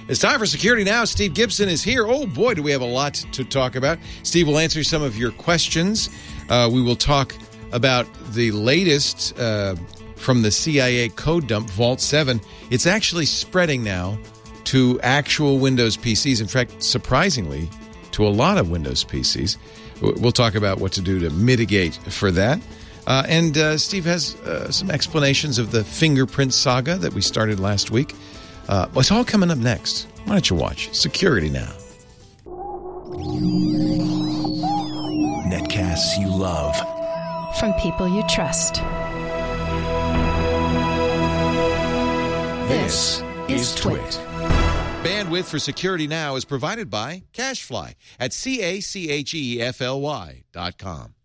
It's time for Security Now. Steve Gibson is here. Oh, boy, do we have a lot to talk about. Steve will answer some of your questions. We will talk about the latest from the CIA code dump, Vault 7. It's actually spreading now to actual Windows PCs. In fact, surprisingly, to a lot of Windows PCs. We'll talk about what to do to mitigate for that. And Steve has some explanations of the fingerprint saga that we started last week. It's all coming up next. Why don't you watch Security Now? Netcasts you love. From people you trust. This is Twit. Bandwidth for Security Now is provided by CacheFly at CacheFly.com.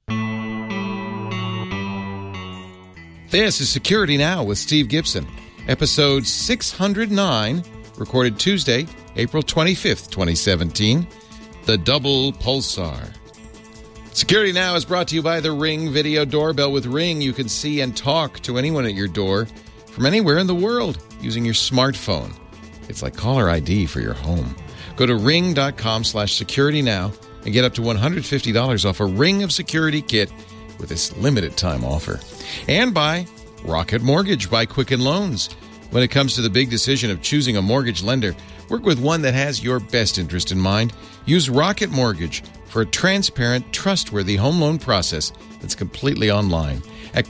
This is Security Now with Steve Gibson. Episode 609, recorded Tuesday, April 25th, 2017. The Double Pulsar. Security Now is brought to you by the Ring Video Doorbell. With Ring, you can see and talk to anyone at your door from anywhere in the world using your smartphone. It's like caller ID for your home. Go to ring.com/securitynow and get up to $150 off a Ring of Security kit with this limited time offer. And by Rocket Mortgage by Quicken Loans. When it comes to the big decision of choosing a mortgage lender, work with one that has your best interest in mind. Use Rocket Mortgage for a transparent, trustworthy home loan process that's completely online at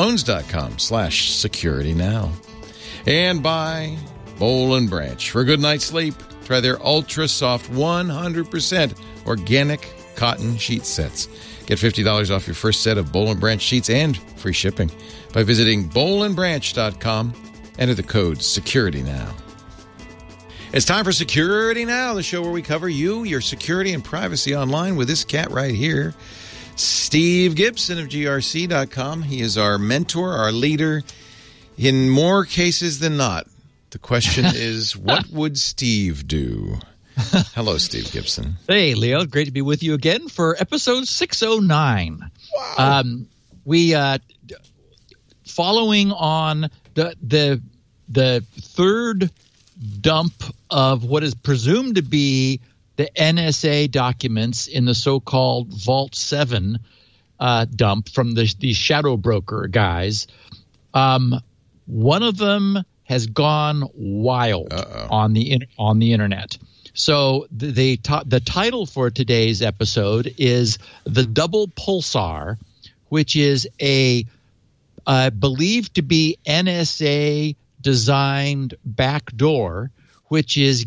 quickenloans.com/securitynow. And by Boll & Branch. For a good night's sleep, try their ultra soft 100% organic cotton sheet sets. Get $50 off your first set of Boll & Branch sheets and free shipping by visiting bollandbranch.com. Enter the code SecurityNow. It's time for Security Now, the show where we cover you, your security, and privacy online with this cat right here, Steve Gibson of grc.com. He is our mentor, our leader, in more cases than not. The question is, what would Steve do? Hello, Steve Gibson. Hey, Leo. Great to be with you again for episode 609. Wow. We following on the third dump of what is presumed to be the NSA documents in the so-called Vault 7 dump from these shadow broker guys. One of them has gone wild on the internet. So the title for today's episode is The Double Pulsar, which is a believed to be NSA designed backdoor, which is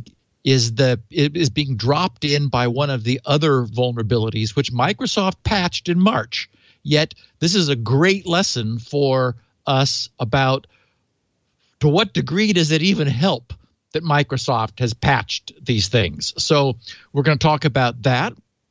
being dropped in by one of the other vulnerabilities, which Microsoft patched in March. Yet this is a great lesson for us about to what degree does it even help that Microsoft has patched these things. So we're going to talk about that.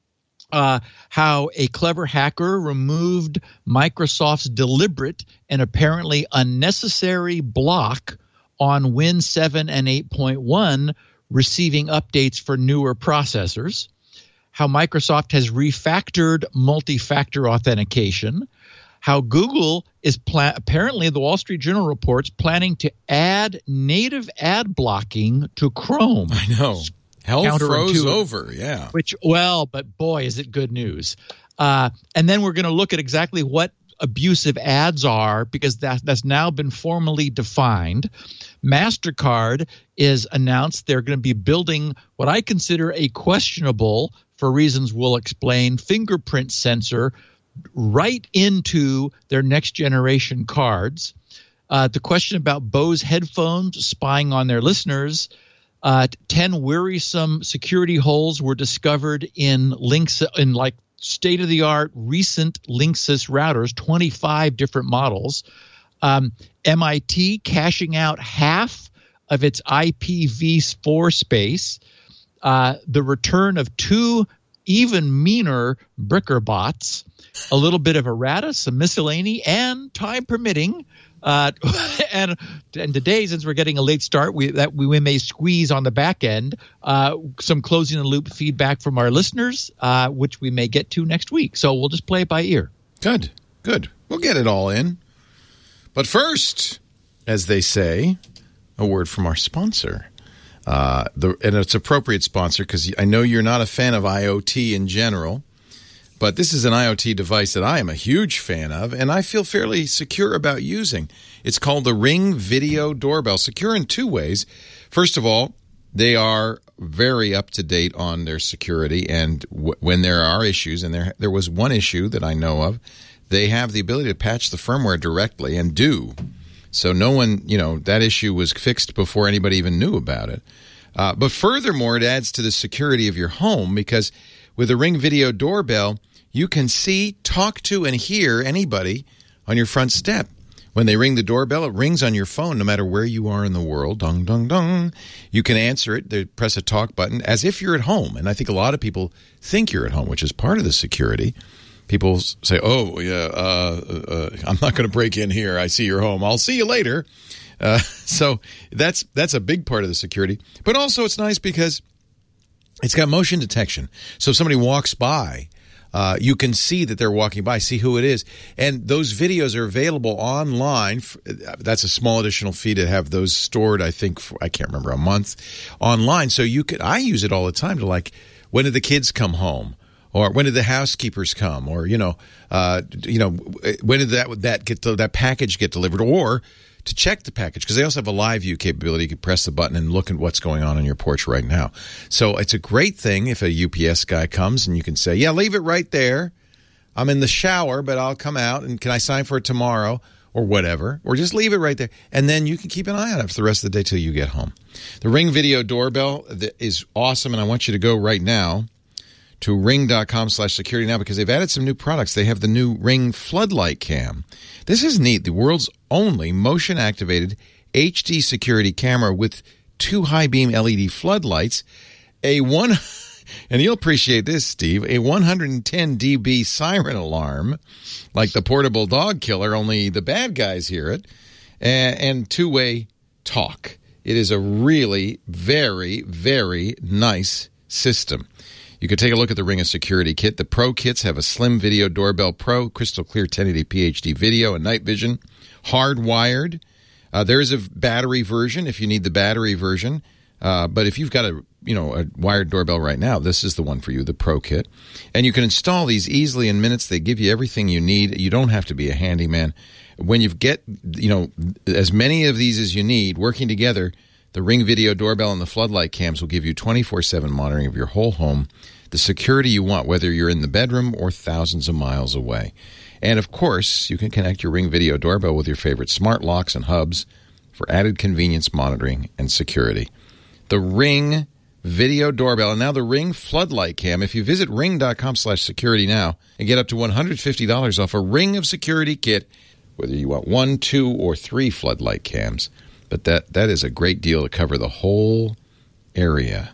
How a clever hacker removed Microsoft's deliberate and apparently unnecessary block on Win 7 and 8.1 receiving updates for newer processors. How Microsoft has refactored multi-factor authentication. How Google is apparently, the Wall Street Journal reports, planning to add native ad blocking to Chrome. I know. Hell froze over, yeah. But boy, is it good news. And then we're going to look at exactly what abusive ads are, because that's now been formally defined. MasterCard is announced they're going to be building what I consider a questionable, for reasons we'll explain, fingerprint sensor right into their next generation cards. The question about Bose headphones spying on their listeners. 10 wearisome security holes were discovered in state-of-the-art recent Linksys routers, 25 different models. MIT cashing out half of its IPv4 space. The return of 2 even meaner Bricker bots. A little bit of errata, some miscellany, and time permitting. And today, since we're getting a late start, we may squeeze on the back end some closing the loop feedback from our listeners, which we may get to next week. So we'll just play it by ear. Good. We'll get it all in. But first, as they say, a word from our sponsor. And it's appropriate sponsor because I know you're not a fan of IoT in general, but this is an IoT device that I am a huge fan of, and I feel fairly secure about using. It's called the Ring Video Doorbell. Secure in two ways. First of all, they are very up to date on their security, and when there are issues, and there was one issue that I know of, they have the ability to patch the firmware directly and do. So no one, that issue was fixed before anybody even knew about it. But furthermore, it adds to the security of your home because with a Ring Video Doorbell, you can see, talk to, and hear anybody on your front step. When they ring the doorbell, it rings on your phone no matter where you are in the world. Dong, dong, dong. You can answer it. They press a talk button as if you're at home. And I think a lot of people think you're at home, which is part of the security. People say, oh, yeah, I'm not going to break in here. I see you're home. I'll see you later. So that's a big part of the security. But also it's nice because it's got motion detection. So if somebody walks by, you can see that they're walking by, see who it is. And those videos are available online. That's a small additional fee to have those stored, I think, for, I can't remember, a month online. So I use it all the time to when did the kids come home? Or when did the housekeepers come? Or, when did that package get delivered? Or to check the package, because they also have a live view capability. You can press the button and look at what's going on your porch right now. So it's a great thing if a UPS guy comes and you can say, yeah, leave it right there. I'm in the shower, but I'll come out, and can I sign for it tomorrow or whatever? Or just leave it right there. And then you can keep an eye on it for the rest of the day till you get home. The Ring Video Doorbell is awesome, and I want you to go right now to ring.com/security now because they've added some new products. They have the new Ring Floodlight Cam. This is neat. The world's only motion-activated HD security camera with 2 high-beam LED floodlights, and you'll appreciate this, Steve, a 110 dB siren alarm, like the portable dog killer, only the bad guys hear it, and two-way talk. It is a really very, very nice system. You can take a look at the Ring of Security Kit. The Pro Kits have a Slim Video Doorbell Pro, crystal clear 1080p HD video, and night vision, hardwired. There is a battery version if you need the battery version. But if you've got a wired doorbell right now, this is the one for you, the Pro Kit. And you can install these easily in minutes. They give you everything you need. You don't have to be a handyman. When you get, as many of these as you need working together, the Ring Video Doorbell and the Floodlight Cams will give you 24/7 monitoring of your whole home, the security you want, whether you're in the bedroom or thousands of miles away. And, of course, you can connect your Ring Video Doorbell with your favorite smart locks and hubs for added convenience, monitoring, and security. The Ring Video Doorbell and now the Ring Floodlight Cam. If you visit ring.com/security now and get up to $150 off a Ring of Security Kit, whether you want 1, 2, or 3 floodlight cams. But that is a great deal to cover the whole area.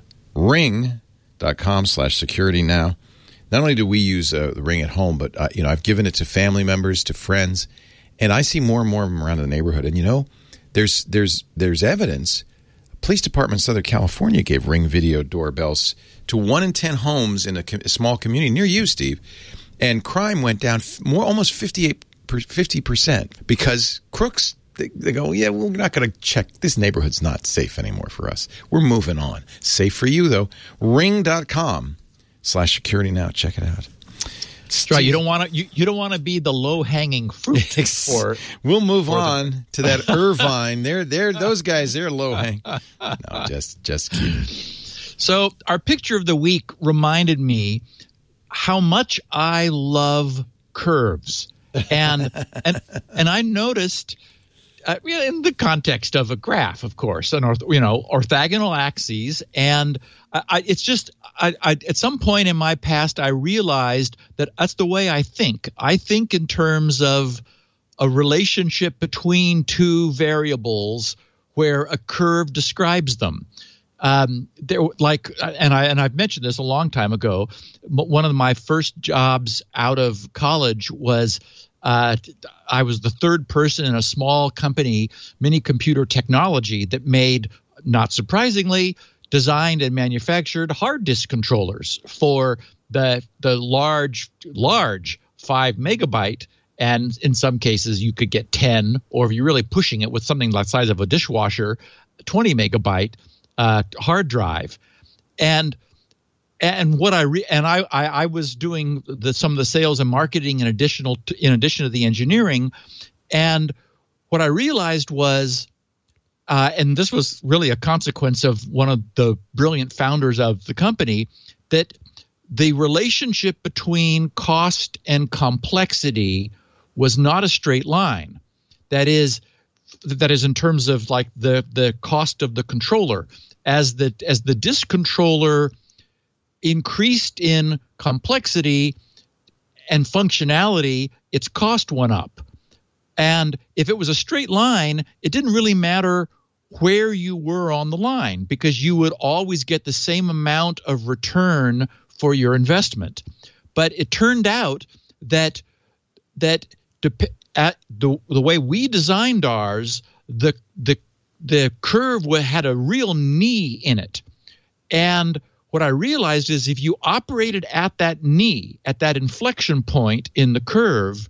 Ring.com/security now. Not only do we use the Ring at home, but I've given it to family members, to friends, and I see more and more of them around the neighborhood. And there's evidence. Police Department in Southern California gave Ring Video Doorbells to 1 in 10 homes in a small community near you, Steve, and crime went down almost 50% because crooks. They go, yeah, we're not going to check. This neighborhood's not safe anymore for us. We're moving on. Safe for you, though. Ring.com/security now. Check it out. That's right. You don't want to be the low-hanging fruit. We'll move on to that Irvine. Those guys, they're low-hanging. No, just kidding. So our picture of the week reminded me how much I love curves, and I noticed. In the context of a graph, of course, orthogonal axes, and it's just at some point in my past I realized that that's the way I think. I think in terms of a relationship between two variables where a curve describes them. And I've mentioned this a long time ago. One of my first jobs out of college was. I was the third person in a small company, Mini Computer Technology, that made, not surprisingly, designed and manufactured hard disk controllers for the large 5 megabyte, and in some cases you could get 10, or if you're really pushing it with something like the size of a dishwasher, 20 megabyte hard drive, and what I was doing some of the sales and marketing in addition to the engineering, and what I realized was, and this was really a consequence of one of the brilliant founders of the company, that the relationship between cost and complexity was not a straight line. That is in terms of like the cost of the controller. As the disk controller increased in complexity and functionality, its cost went up. And if it was a straight line, it didn't really matter where you were on the line, because you would always get the same amount of return for your investment. But it turned out that at the way we designed ours, the curve had a real knee in it. And what I realized is if you operated at that knee, at that inflection point in the curve,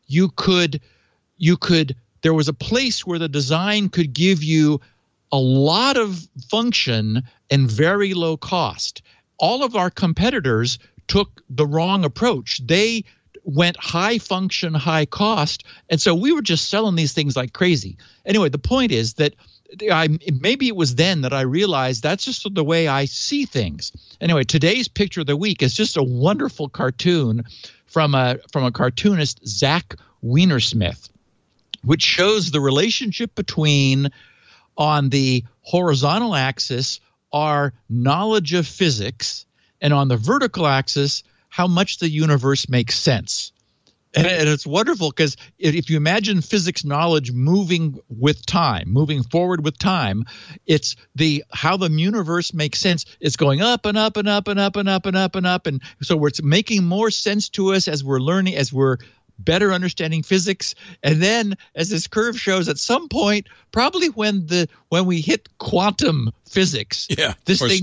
there was a place where the design could give you a lot of function and very low cost. All of our competitors took the wrong approach. They went high function, high cost, and so we were just selling these things like crazy. Anyway, the point is that maybe it was then that I realized that's just the way I see things. Anyway, today's picture of the week is just a wonderful cartoon from a cartoonist, Zach Weinersmith, which shows the relationship between, on the horizontal axis, our knowledge of physics, and on the vertical axis, how much the universe makes sense. And it's wonderful because if you imagine physics knowledge moving with time, moving forward with time, it's how the universe makes sense. It's going up and up and up and up and up and up and up. And so it's making more sense to us as we're learning, as we're better understanding physics. And then, as this curve shows, at some point, probably when we hit quantum physics, this thing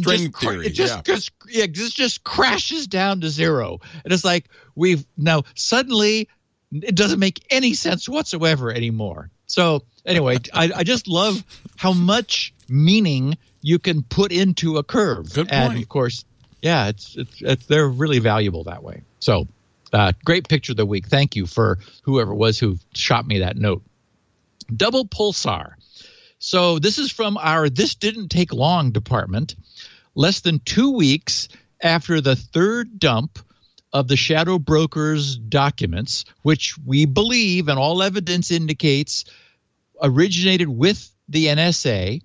just crashes down to zero. And it's like now suddenly it doesn't make any sense whatsoever anymore. So anyway, I just love how much meaning you can put into a curve. Good point. And of course, they're really valuable that way. So. Great picture of the week. Thank you for whoever it was who shot me that note. Double pulsar. So this is from our This Didn't Take Long department. Less than 2 weeks after the third dump of the shadow broker's documents, which we believe and all evidence indicates originated with the NSA,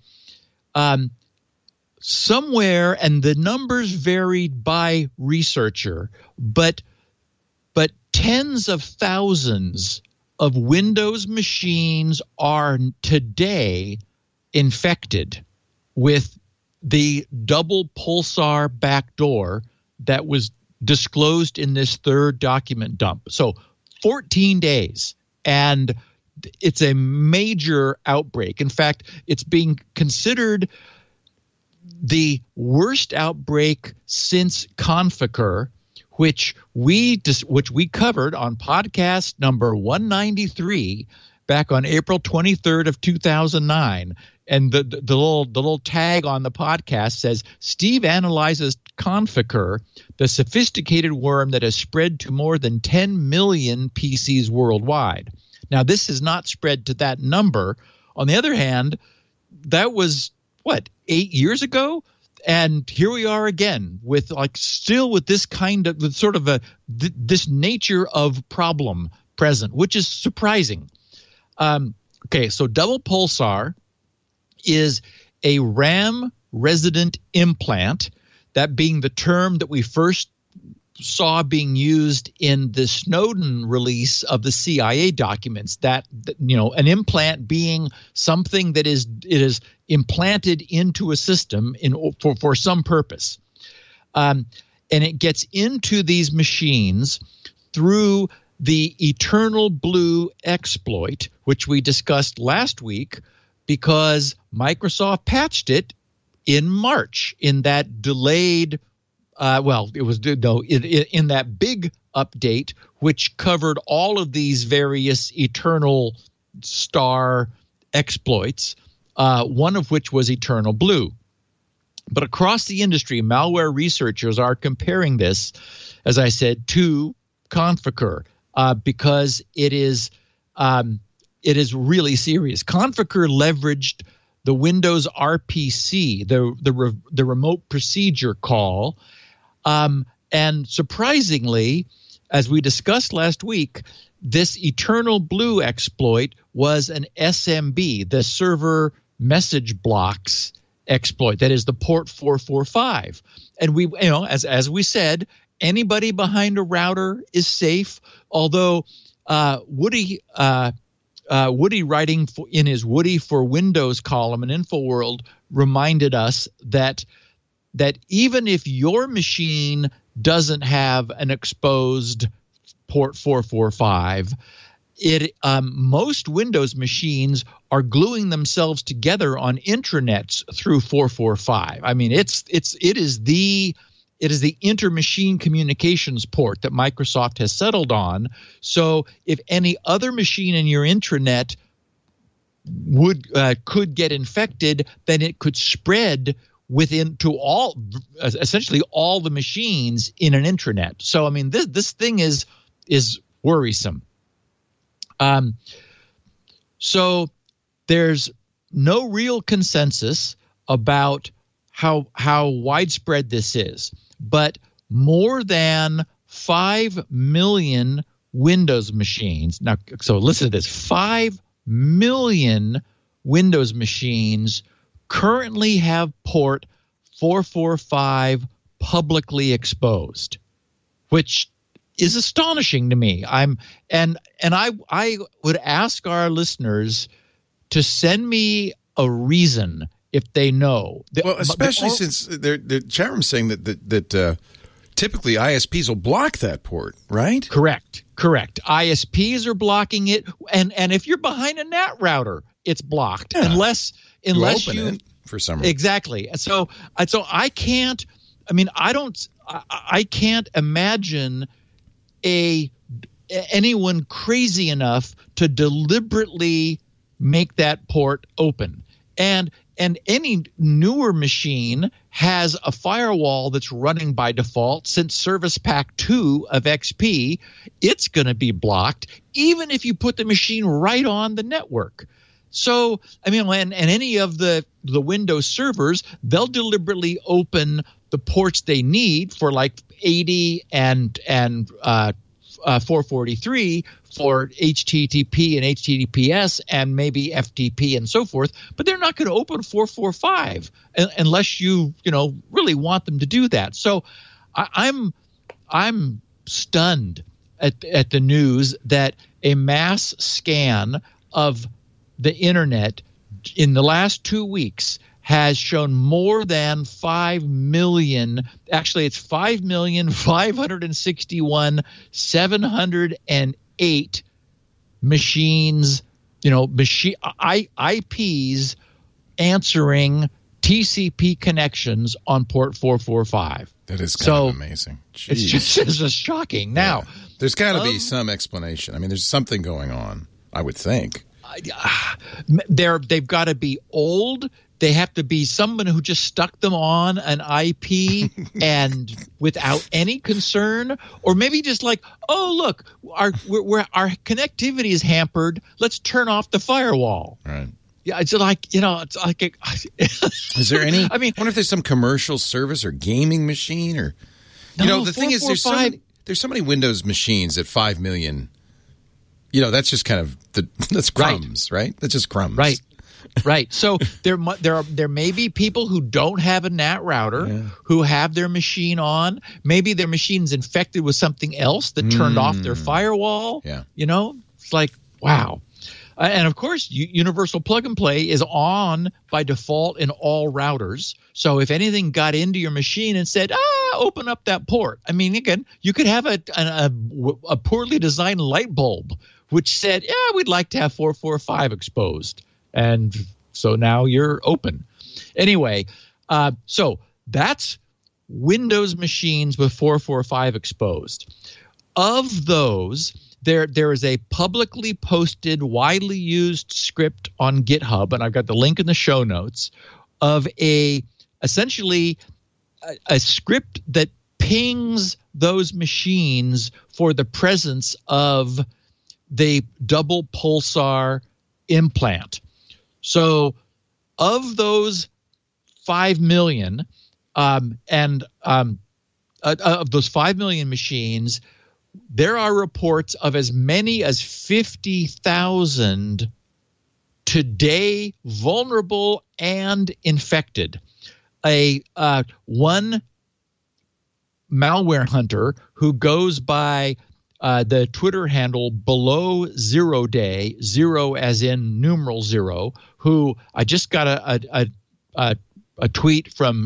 somewhere, and the numbers varied by researcher, but tens of thousands of Windows machines are today infected with the double pulsar backdoor that was disclosed in this third document dump. So 14 days, and it's a major outbreak. In fact, it's being considered the worst outbreak since Conficker, which we covered on podcast number 193 back on April 23rd of 2009. And the little tag on the podcast says, Steve analyzes Conficker, the sophisticated worm that has spread to more than 10 million PCs worldwide. Now, this has not spread to that number. On the other hand, that was, 8 years ago? And here we are again with still with this kind of this nature of problem present, which is surprising. Okay, so double pulsar is a RAM resident implant, that being the term that we first saw being used in the Snowden release of the CIA documents, that an implant being something that is implanted into a system for some purpose. And it gets into these machines through the Eternal Blue exploit, which we discussed last week, because Microsoft patched it in March in that delayed in that big update, which covered all of these various Eternal Star exploits, one of which was Eternal Blue. But across the industry, malware researchers are comparing this, as I said, to Conficker because it is really serious. Conficker leveraged the Windows RPC, the remote procedure call, and surprisingly, as we discussed last week, this Eternal Blue exploit was an SMB, the server message blocks exploit. That is the port 445. And we, as we said, anybody behind a router is safe. Although Woody writing in his Woody for Windows column in InfoWorld reminded us that even if your machine doesn't have an exposed port 445, most Windows machines are gluing themselves together on intranets through 445. I mean, it is the inter-machine communications port that Microsoft has settled on. So if any other machine in your intranet could get infected, then it could spread to essentially all the machines in an intranet. So I mean, this thing is worrisome. So there's no real consensus about how widespread this is, but more than 5 million Windows machines. Now, so listen to this: 5 million Windows machines currently have port 445 publicly exposed, which is astonishing to me. I would ask our listeners to send me a reason if they know. Well, especially since the chat room saying that typically ISPs will block that port, right? Correct. ISPs are blocking it, and if you're behind a NAT router, it's blocked unless you open it for some reason. Exactly. So I can't. I mean, I can't imagine anyone crazy enough to deliberately make that port open. And any newer machine has a firewall that's running by default. Since Service Pack 2 of XP, it's going to be blocked even if you put the machine right on the network. So, I mean, and any of the Windows servers, they'll deliberately open the ports they need for like 80 and 443 for HTTP and HTTPS and maybe FTP and so forth, but they're not going to open 445 unless you really want them to do that. So I'm stunned at the news that a mass scan of the internet in the last 2 weeks has shown more than 5 million. Actually, it's 5,561,708 machines, IPs answering TCP connections on port 445. That is kind of amazing. Jeez. It's just shocking. Now, there's got to be some explanation. I mean, there's something going on, I would think. They've got to be old. They have to be someone who just stuck them on an IP and without any concern, or maybe just like, oh look, our connectivity is hampered. Let's turn off the firewall. Right. Yeah, it's like Is there any? I mean, I wonder if there's some commercial service or gaming machine or the thing is there's so many Windows machines at 5 million. That's just kind of that's crumbs, right? That's just crumbs, right. So there may be people who don't have a NAT router who have their machine on. Maybe their machine's infected with something else that turned off their firewall. Yeah, it's like wow. And of course, Universal Plug and Play is on by default in all routers. So if anything got into your machine and said, open up that port. I mean, again, you could have a poorly designed light bulb which said, we'd like to have 445 exposed. And so now you're open. Anyway, so that's Windows machines with 445 exposed. Of those, there is a publicly posted, widely used script on GitHub, and I've got the link in the show notes, of a essentially a script that pings those machines for the presence of the double pulsar implant. So of those 5 million of those 5 million machines, there are reports of as many as 50,000 today vulnerable and infected. One malware hunter who goes by the Twitter handle below 0 day, 0 as in numeral 0, who I just got a tweet from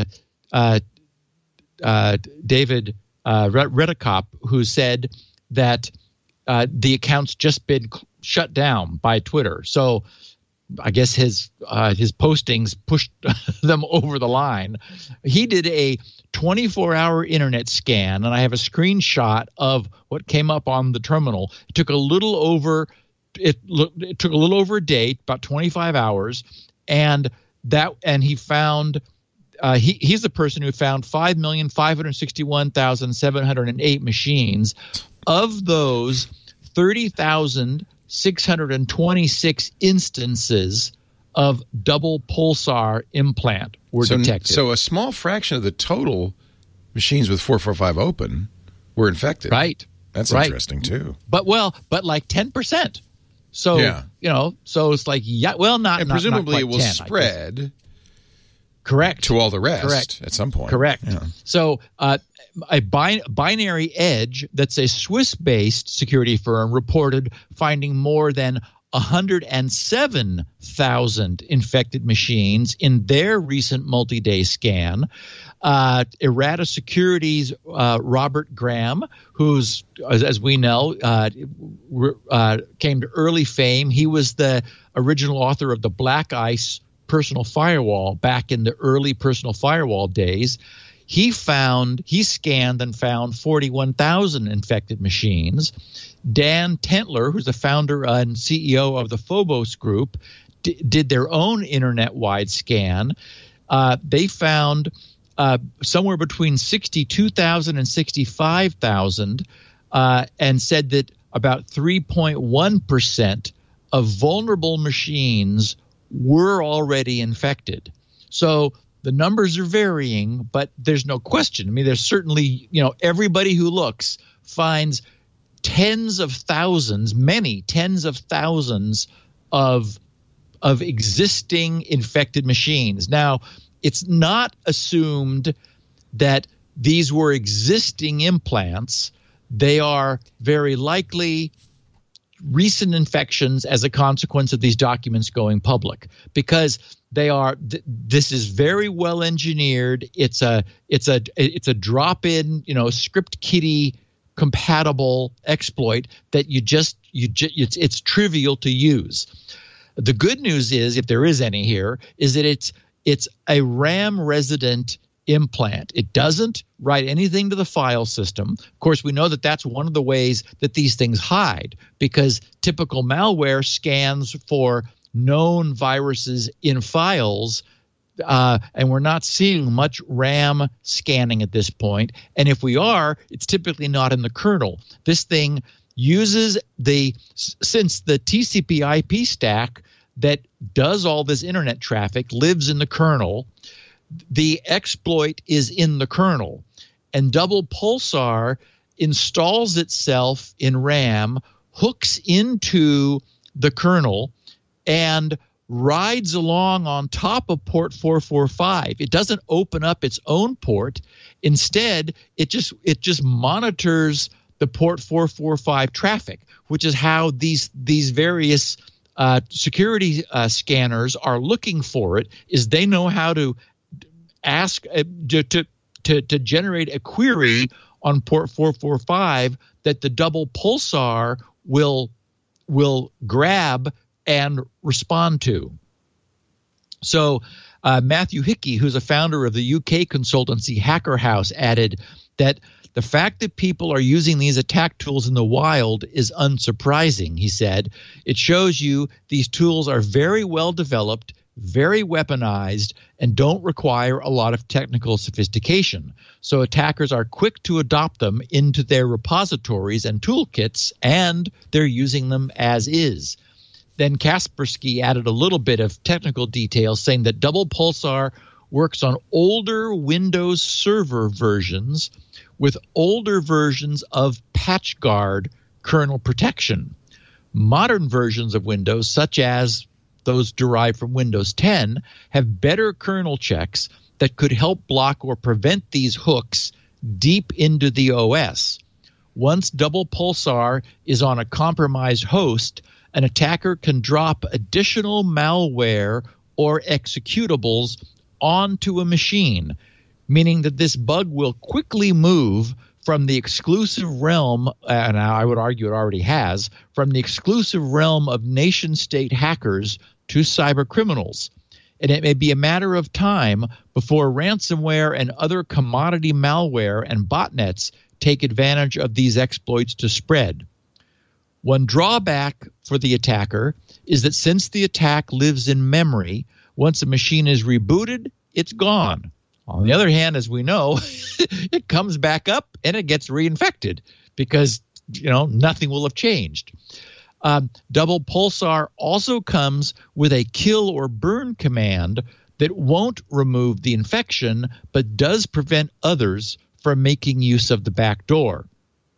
David Redekop, who said that the account's just been shut down by Twitter. So I guess his postings pushed them over the line. He did a 24-hour internet scan, and I have a screenshot of what came up on the terminal. It took a little over a day, about 25 hours, and he found he's the person who found 5,561,708 machines. Of those, 30,626 instances of double pulsar implant were detected. So a small fraction of the total machines with 445 open were infected. Right. That's interesting too. But like 10%. So, so it's like, and presumably not it will 10, spread. Correct. To all the rest. Correct. At some point. Correct. Yeah. So a Binary Edge, that's a Swiss-based security firm, reported finding more than 107,000 infected machines in their recent multi-day scan. Errata Security's Robert Graham, who's, as we know, came to early fame. He was the original author of the Black Ice personal firewall back in the early personal firewall days. He scanned and found 41,000 infected machines. Dan Tentler, who's the founder and CEO of the Phobos Group, did their own internet-wide scan. They found somewhere between 62,000 and 65,000, and said that about 3.1% of vulnerable machines were already infected. So the numbers are varying, but there's no question. I mean, there's certainly, everybody who looks finds many tens of thousands of existing infected machines. Now, it's not assumed that these were existing implants. They are very likely recent infections as a consequence of these documents going public, because this is very well engineered. It's a drop-in, script kiddie compatible exploit that it's trivial to use. The good news is, if there is any here, is that it's a RAM resident implant. It doesn't write anything to the file system. Of course, we know that that's one of the ways that these things hide, because typical malware scans for known viruses in files, and we're not seeing much RAM scanning at this point. And if we are, it's typically not in the kernel. This thing uses since the TCP IP stack that does all this internet traffic lives in the kernel, the exploit is in the kernel, and double pulsar installs itself in RAM, hooks into the kernel, and rides along on top of port 445. It doesn't open up its own port. Instead, it just monitors the port 445 traffic, which is how these various security scanners are looking for it. Is they know how to ask to generate a query on port 445 that the double pulsar will grab and respond to. So Matthew Hickey, who's a founder of the UK consultancy Hacker House, added that the fact that people are using these attack tools in the wild is unsurprising. He said, it shows you these tools are very well developed, very weaponized, and don't require a lot of technical sophistication. So attackers are quick to adopt them into their repositories and toolkits, and they're using them as is. Then Kaspersky added a little bit of technical detail, saying that Double Pulsar works on older Windows Server versions with older versions of PatchGuard kernel protection. Modern versions of Windows, such as those derived from Windows 10, have better kernel checks that could help block or prevent these hooks deep into the OS. Once Double Pulsar is on a compromised host, an attacker can drop additional malware or executables onto a machine, meaning that this bug will quickly move from the exclusive realm, and I would argue it already has, from the exclusive realm of nation-state hackers to cyber criminals. And it may be a matter of time before ransomware and other commodity malware and botnets take advantage of these exploits to spread. One drawback for the attacker is that since the attack lives in memory, once a machine is rebooted, it's gone. On the other hand, as we know, it comes back up and it gets reinfected because, nothing will have changed. Double Pulsar also comes with a kill or burn command that won't remove the infection, but does prevent others from making use of the back door.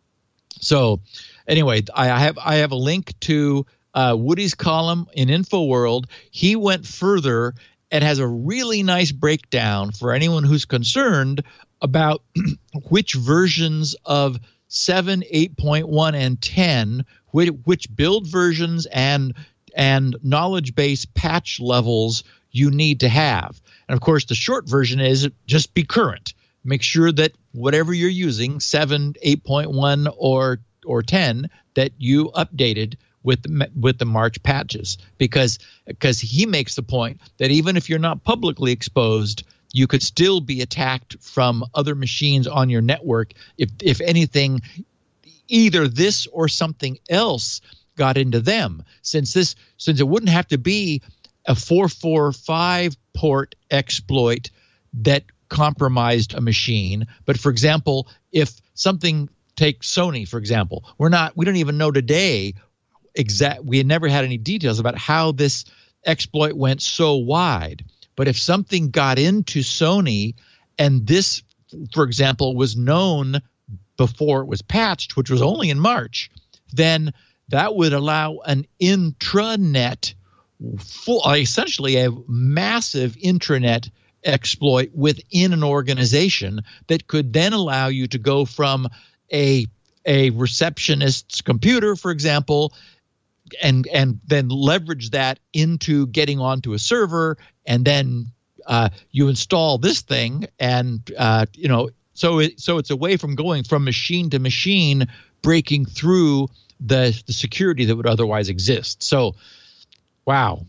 So anyway, I have a link to Woody's column in InfoWorld. He went further and has a really nice breakdown for anyone who's concerned about which versions of 7, 8.1, and 10, which build versions and knowledge base patch levels you need to have. And of course, the short version is just be current. Make sure that whatever you're using, 7, 8.1, or 10, that you updated with the March patches, because he makes the point that even if you're not publicly exposed, you could still be attacked from other machines on your network if anything, either this or something else got into them. Since it wouldn't have to be a 445 port exploit that compromised a machine, but for example, if something, take Sony for example, we don't even know today. We had never had any details about how this exploit went so wide. But if something got into Sony and this, for example, was known before it was patched, which was only in March, then that would allow an intranet, essentially a massive intranet exploit within an organization that could then allow you to go from a receptionist's computer, for example, and then leverage that into getting onto a server, and then you install this thing, and so it's a way from going from machine to machine, breaking through the security that would otherwise exist. So, wow,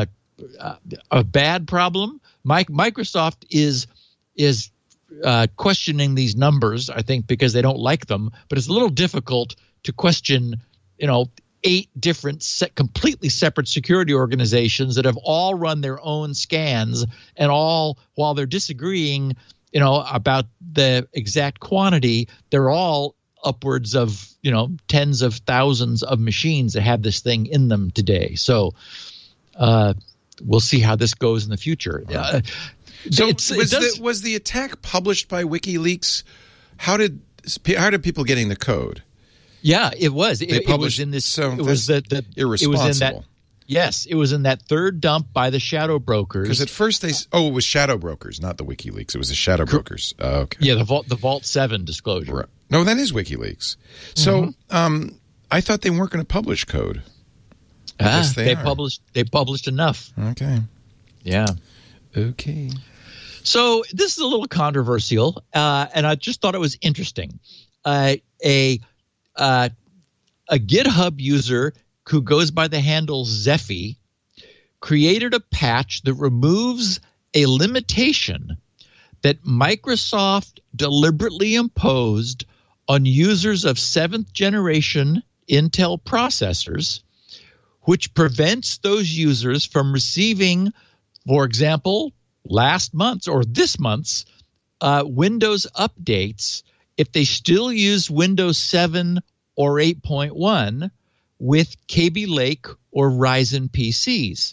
a bad problem. Microsoft is questioning these numbers, I think, because they don't like them, but it's a little difficult to question, 8 different completely separate security organizations that have all run their own scans, and all, while they're disagreeing, about the exact quantity, they're all upwards of, tens of thousands of machines that have this thing in them today. So we'll see how this goes in the future. So was the attack published by WikiLeaks? How did people getting the code? Yeah, it was. It was in this. So it was the irresponsible. It was in that. Yes, it was in that third dump by the shadow brokers. Because at first it was shadow brokers, not the WikiLeaks. It was the shadow brokers. Okay. Yeah, the Vault 7 disclosure. Right. No, that is WikiLeaks. So I thought they weren't going to publish code. They published enough. Okay. Yeah. Okay. So this is a little controversial, and I just thought it was interesting. A GitHub user who goes by the handle Zephy created a patch that removes a limitation that Microsoft deliberately imposed on users of 7th generation Intel processors, which prevents those users from receiving For example, last month's or this month's Windows updates, if they still use Windows 7 or 8.1 with Kaby Lake or Ryzen PCs.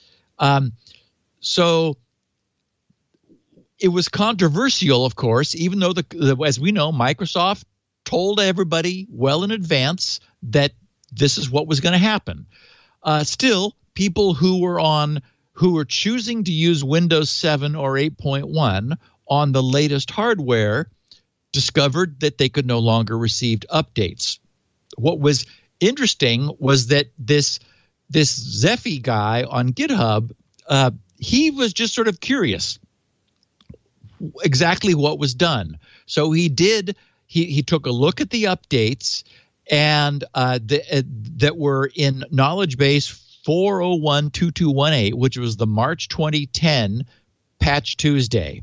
So it was controversial, of course, even though, as we know, Microsoft told everybody well in advance that this is what was going to happen. Still, people who were choosing to use Windows 7 or 8.1 on the latest hardware discovered that they could no longer receive updates. What was interesting was that this Zephy guy on GitHub, he was just sort of curious exactly what was done. So he took a look at the updates and that were in knowledge base 4012218, which was the March 2010 Patch Tuesday,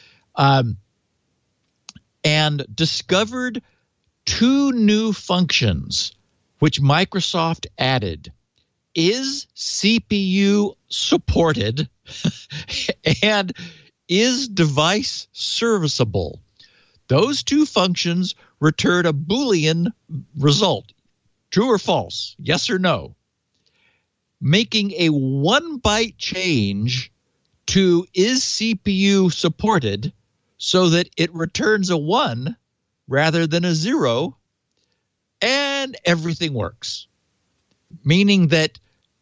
and discovered two new functions which Microsoft added. Is CPU supported and is device serviceable? Those two functions return a Boolean result, true or false, yes or no, making a 1-byte change to is CPU supported so that it returns a 1 rather than a 0, and everything works. Meaning that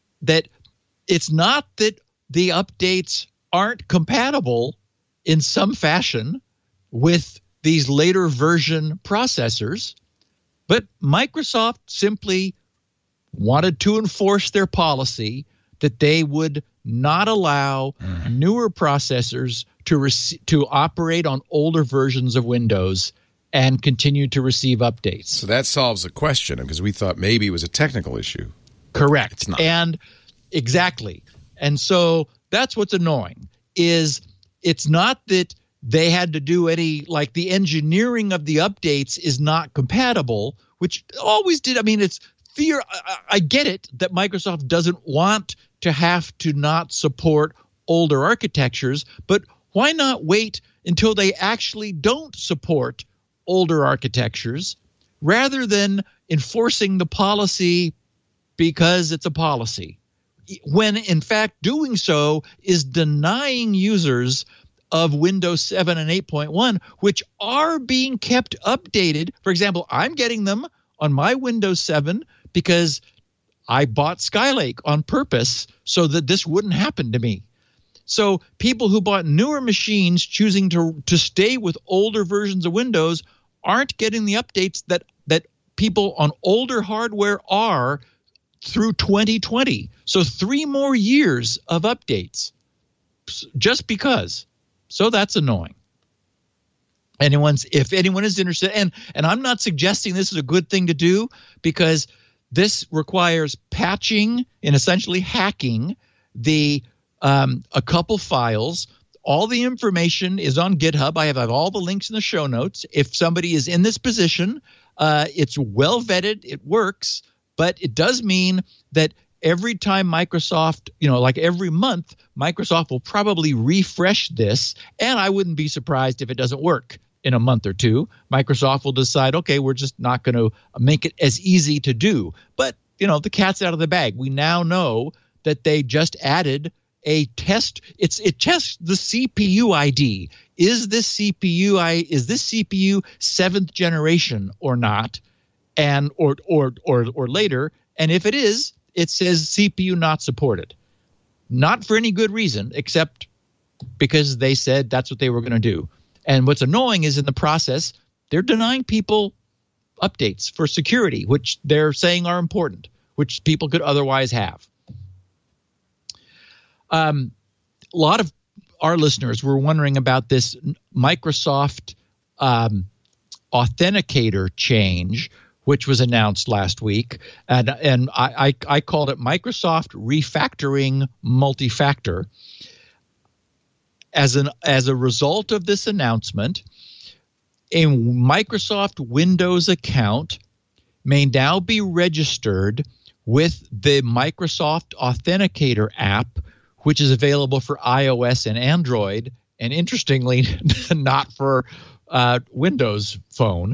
it's not that the updates aren't compatible in some fashion with these later version processors, but Microsoft simply wanted to enforce their policy that they would not allow newer processors to operate on older versions of Windows and continue to receive updates. So that solves the question, because we thought maybe it was a technical issue. Correct. It's not. And exactly. And so that's what's annoying, is it's not that they had to do any, like the engineering of the updates is not compatible, which always did. I mean, it's fear. I get it that Microsoft doesn't want to have to not support older architectures, but why not wait until they actually don't support older architectures rather than enforcing the policy because it's a policy, when in fact doing so is denying users of Windows 7 and 8.1, which are being kept updated. For example, I'm getting them on my Windows 7 because I bought Skylake on purpose so that this wouldn't happen to me. So people who bought newer machines choosing to stay with older versions of Windows aren't getting the updates that people on older hardware are through 2020. So 3 more years of updates just because. So that's annoying. If anyone is interested, and I'm not suggesting this is a good thing to do, because this requires patching and essentially hacking a couple files. All the information is on GitHub. I have all the links in the show notes. If somebody is in this position, it's well vetted, it works, but it does mean that every time Microsoft, like every month, Microsoft will probably refresh this, and I wouldn't be surprised if it doesn't work in a month or two. Microsoft will decide, okay, we're just not going to make it as easy to do. But, the cat's out of the bag. We now know that they just added a test. It tests the CPU ID. Is this CPU 7th generation or not? And or later. And if it is, it says CPU not supported. Not for any good reason, except because they said that's what they were going to do. And what's annoying is in the process, they're denying people updates for security, which they're saying are important, which people could otherwise have. A lot of our listeners were wondering about this Microsoft Authenticator change, which was announced last week, and I called it Microsoft Refactoring Multi-Factor. As a result of this announcement, a Microsoft Windows account may now be registered with the Microsoft Authenticator app which is available for iOS and Android, and interestingly, not for Windows Phone.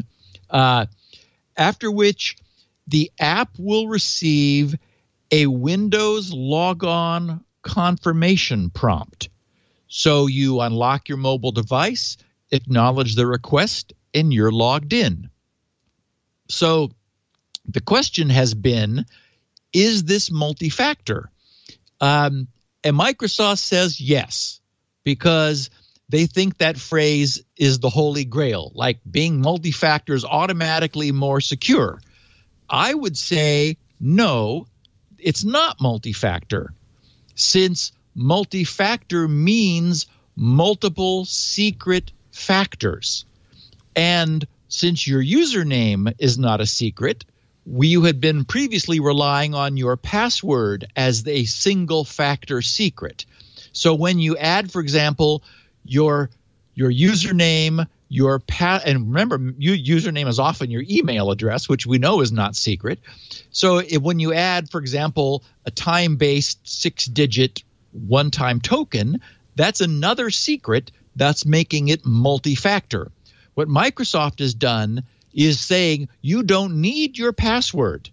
After which, the app will receive a Windows logon confirmation prompt. So you unlock your mobile device, acknowledge the request, and you're logged in. So the question has been, is this multi-factor? And Microsoft says yes, because they think that phrase is the holy grail, like being multi-factor is automatically more secure. I would say no, it's not multi-factor, since multi-factor means multiple secret factors. And since your username is not a secret, you had been previously relying on your password as a single factor secret. So when you add, for example, your username, and remember, username is often your email address, which we know is not secret. So when you add, for example, a time-based 6-digit one-time token, that's another secret that's making it multi-factor. What Microsoft has done is saying you don't need your password.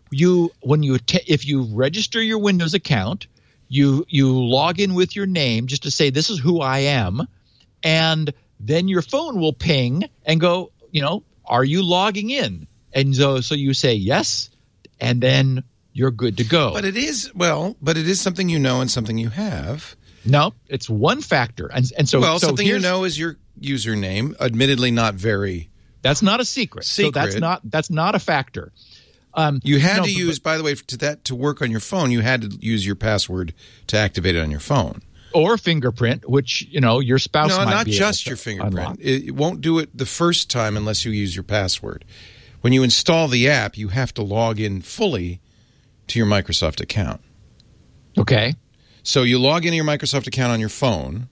If you register your Windows account, you log in with your name just to say this is who I am, and then your phone will ping and go, are you logging in? And so you say yes, and then you're good to go. But it is something you know and something you have. No, it's one factor. And so something you know is your username, admittedly not very. That's not a secret. So that's not a factor. You had to use, by the way, to work on your phone, you had to use your password to activate it on your phone. Or fingerprint, which, your spouse might be able to. No, not just your fingerprint. Unlock. It won't do it the first time unless you use your password. When you install the app, you have to log in fully to your Microsoft account. Okay. So you log into your Microsoft account on your phone,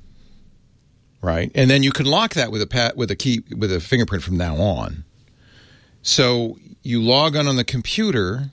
right? And then you can lock that with a fingerprint from now on. So you log on the computer.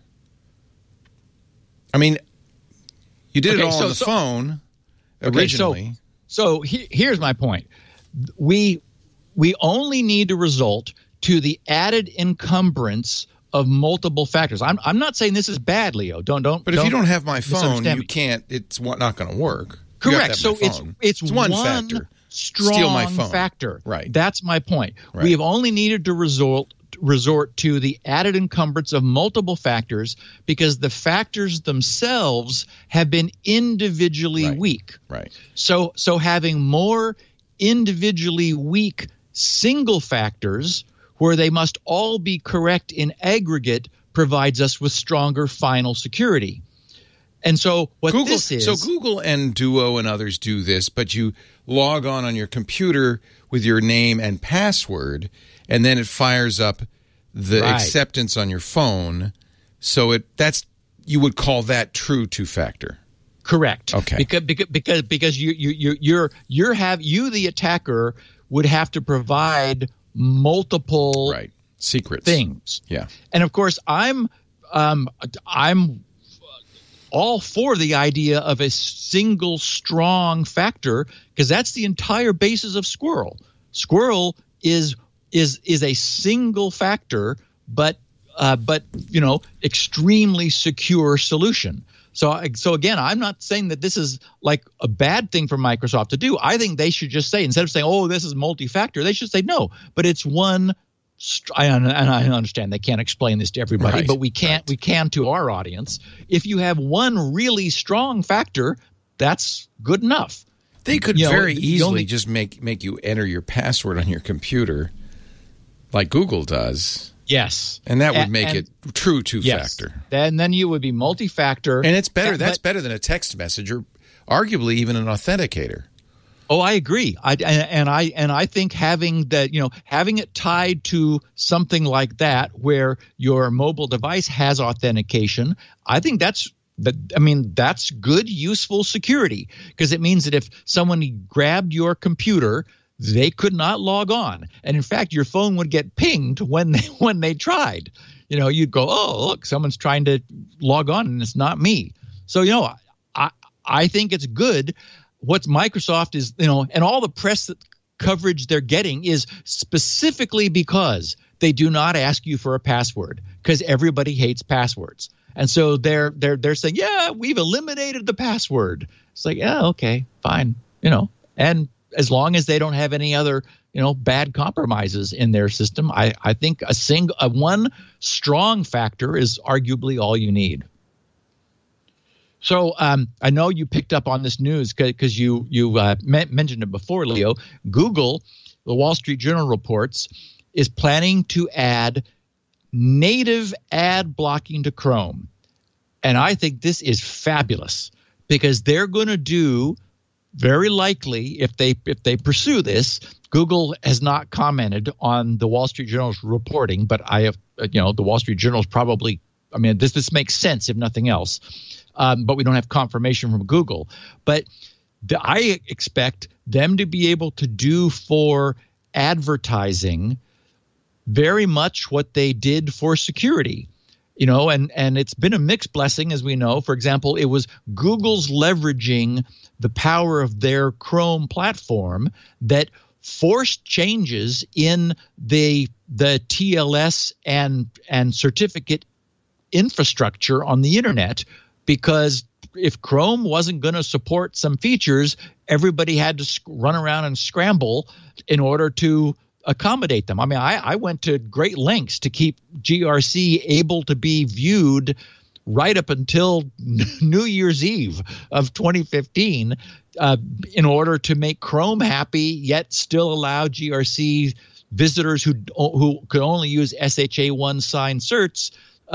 I mean, you did it all on the phone originally. So here's my point. We only need to resort to the added encumbrance of multiple factors. I'm not saying this is bad, Leo. But if you don't have my phone, you can't. It's not going to work. Correct. So it's one factor. Strong Steal my phone. Factor. Right. That's my point. Right. We have only needed to resort to the added encumbrance of multiple factors because the factors themselves have been individually weak. Right. So having more individually weak single factors where they must all be correct in aggregate provides us with stronger final security. And so this is... So Google and Duo and others do this, but you log on your computer with your name and password, and then it fires up the acceptance on your phone. So you would call that true two-factor. Correct. Okay. Because you the attacker would have to provide multiple secrets things. Yeah. And of course I'm all for the idea of a single strong factor because that's the entire basis of Squirrel. Squirrel is a single factor but extremely secure solution. So again, I'm not saying that this is like a bad thing for Microsoft to do. I think they should just say, instead of saying, oh, this is multi-factor, they should say no, but it's one. And I understand they can't explain this to everybody, but we can to our audience. If you have one really strong factor, that's good enough. They could very easily just make you enter your password on your computer like Google does. Yes. And that would make it true two-factor. Yes. And then you would be multi-factor. And it's better. That's better than a text message or arguably even an authenticator. Oh, I agree. I think having it tied to something like that where your mobile device has authentication, I think that's good, useful security because it means that if someone grabbed your computer, they could not log on. And in fact, your phone would get pinged when they tried. You'd go, oh, look, someone's trying to log on and it's not me. So, I think it's good. What Microsoft is, and all the press coverage they're getting is specifically because they do not ask you for a password, because everybody hates passwords. And so they're saying, yeah, we've eliminated the password. It's like, yeah, okay, fine, and as long as they don't have any other, bad compromises in their system, I think one strong factor is arguably all you need. So I know you picked up on this news because you mentioned it before, Leo. Google, the Wall Street Journal reports, is planning to add native ad blocking to Chrome. And I think this is fabulous because they're going to do, very likely, if they pursue this. Google has not commented on the Wall Street Journal's reporting, but I have, the Wall Street Journal's probably, this makes sense if nothing else. But we don't have confirmation from Google. But I expect them to be able to do for advertising very much what they did for security. And it's been a mixed blessing, as we know. For example, it was Google's leveraging the power of their Chrome platform that forced changes in the TLS and certificate infrastructure on the internet, because if Chrome wasn't going to support some features, everybody had to run around and scramble in order to accommodate them. I went to great lengths to keep GRC able to be viewed right up until New Year's Eve of 2015 in order to make Chrome happy, yet still allow GRC visitors who could only use SHA-1 signed certs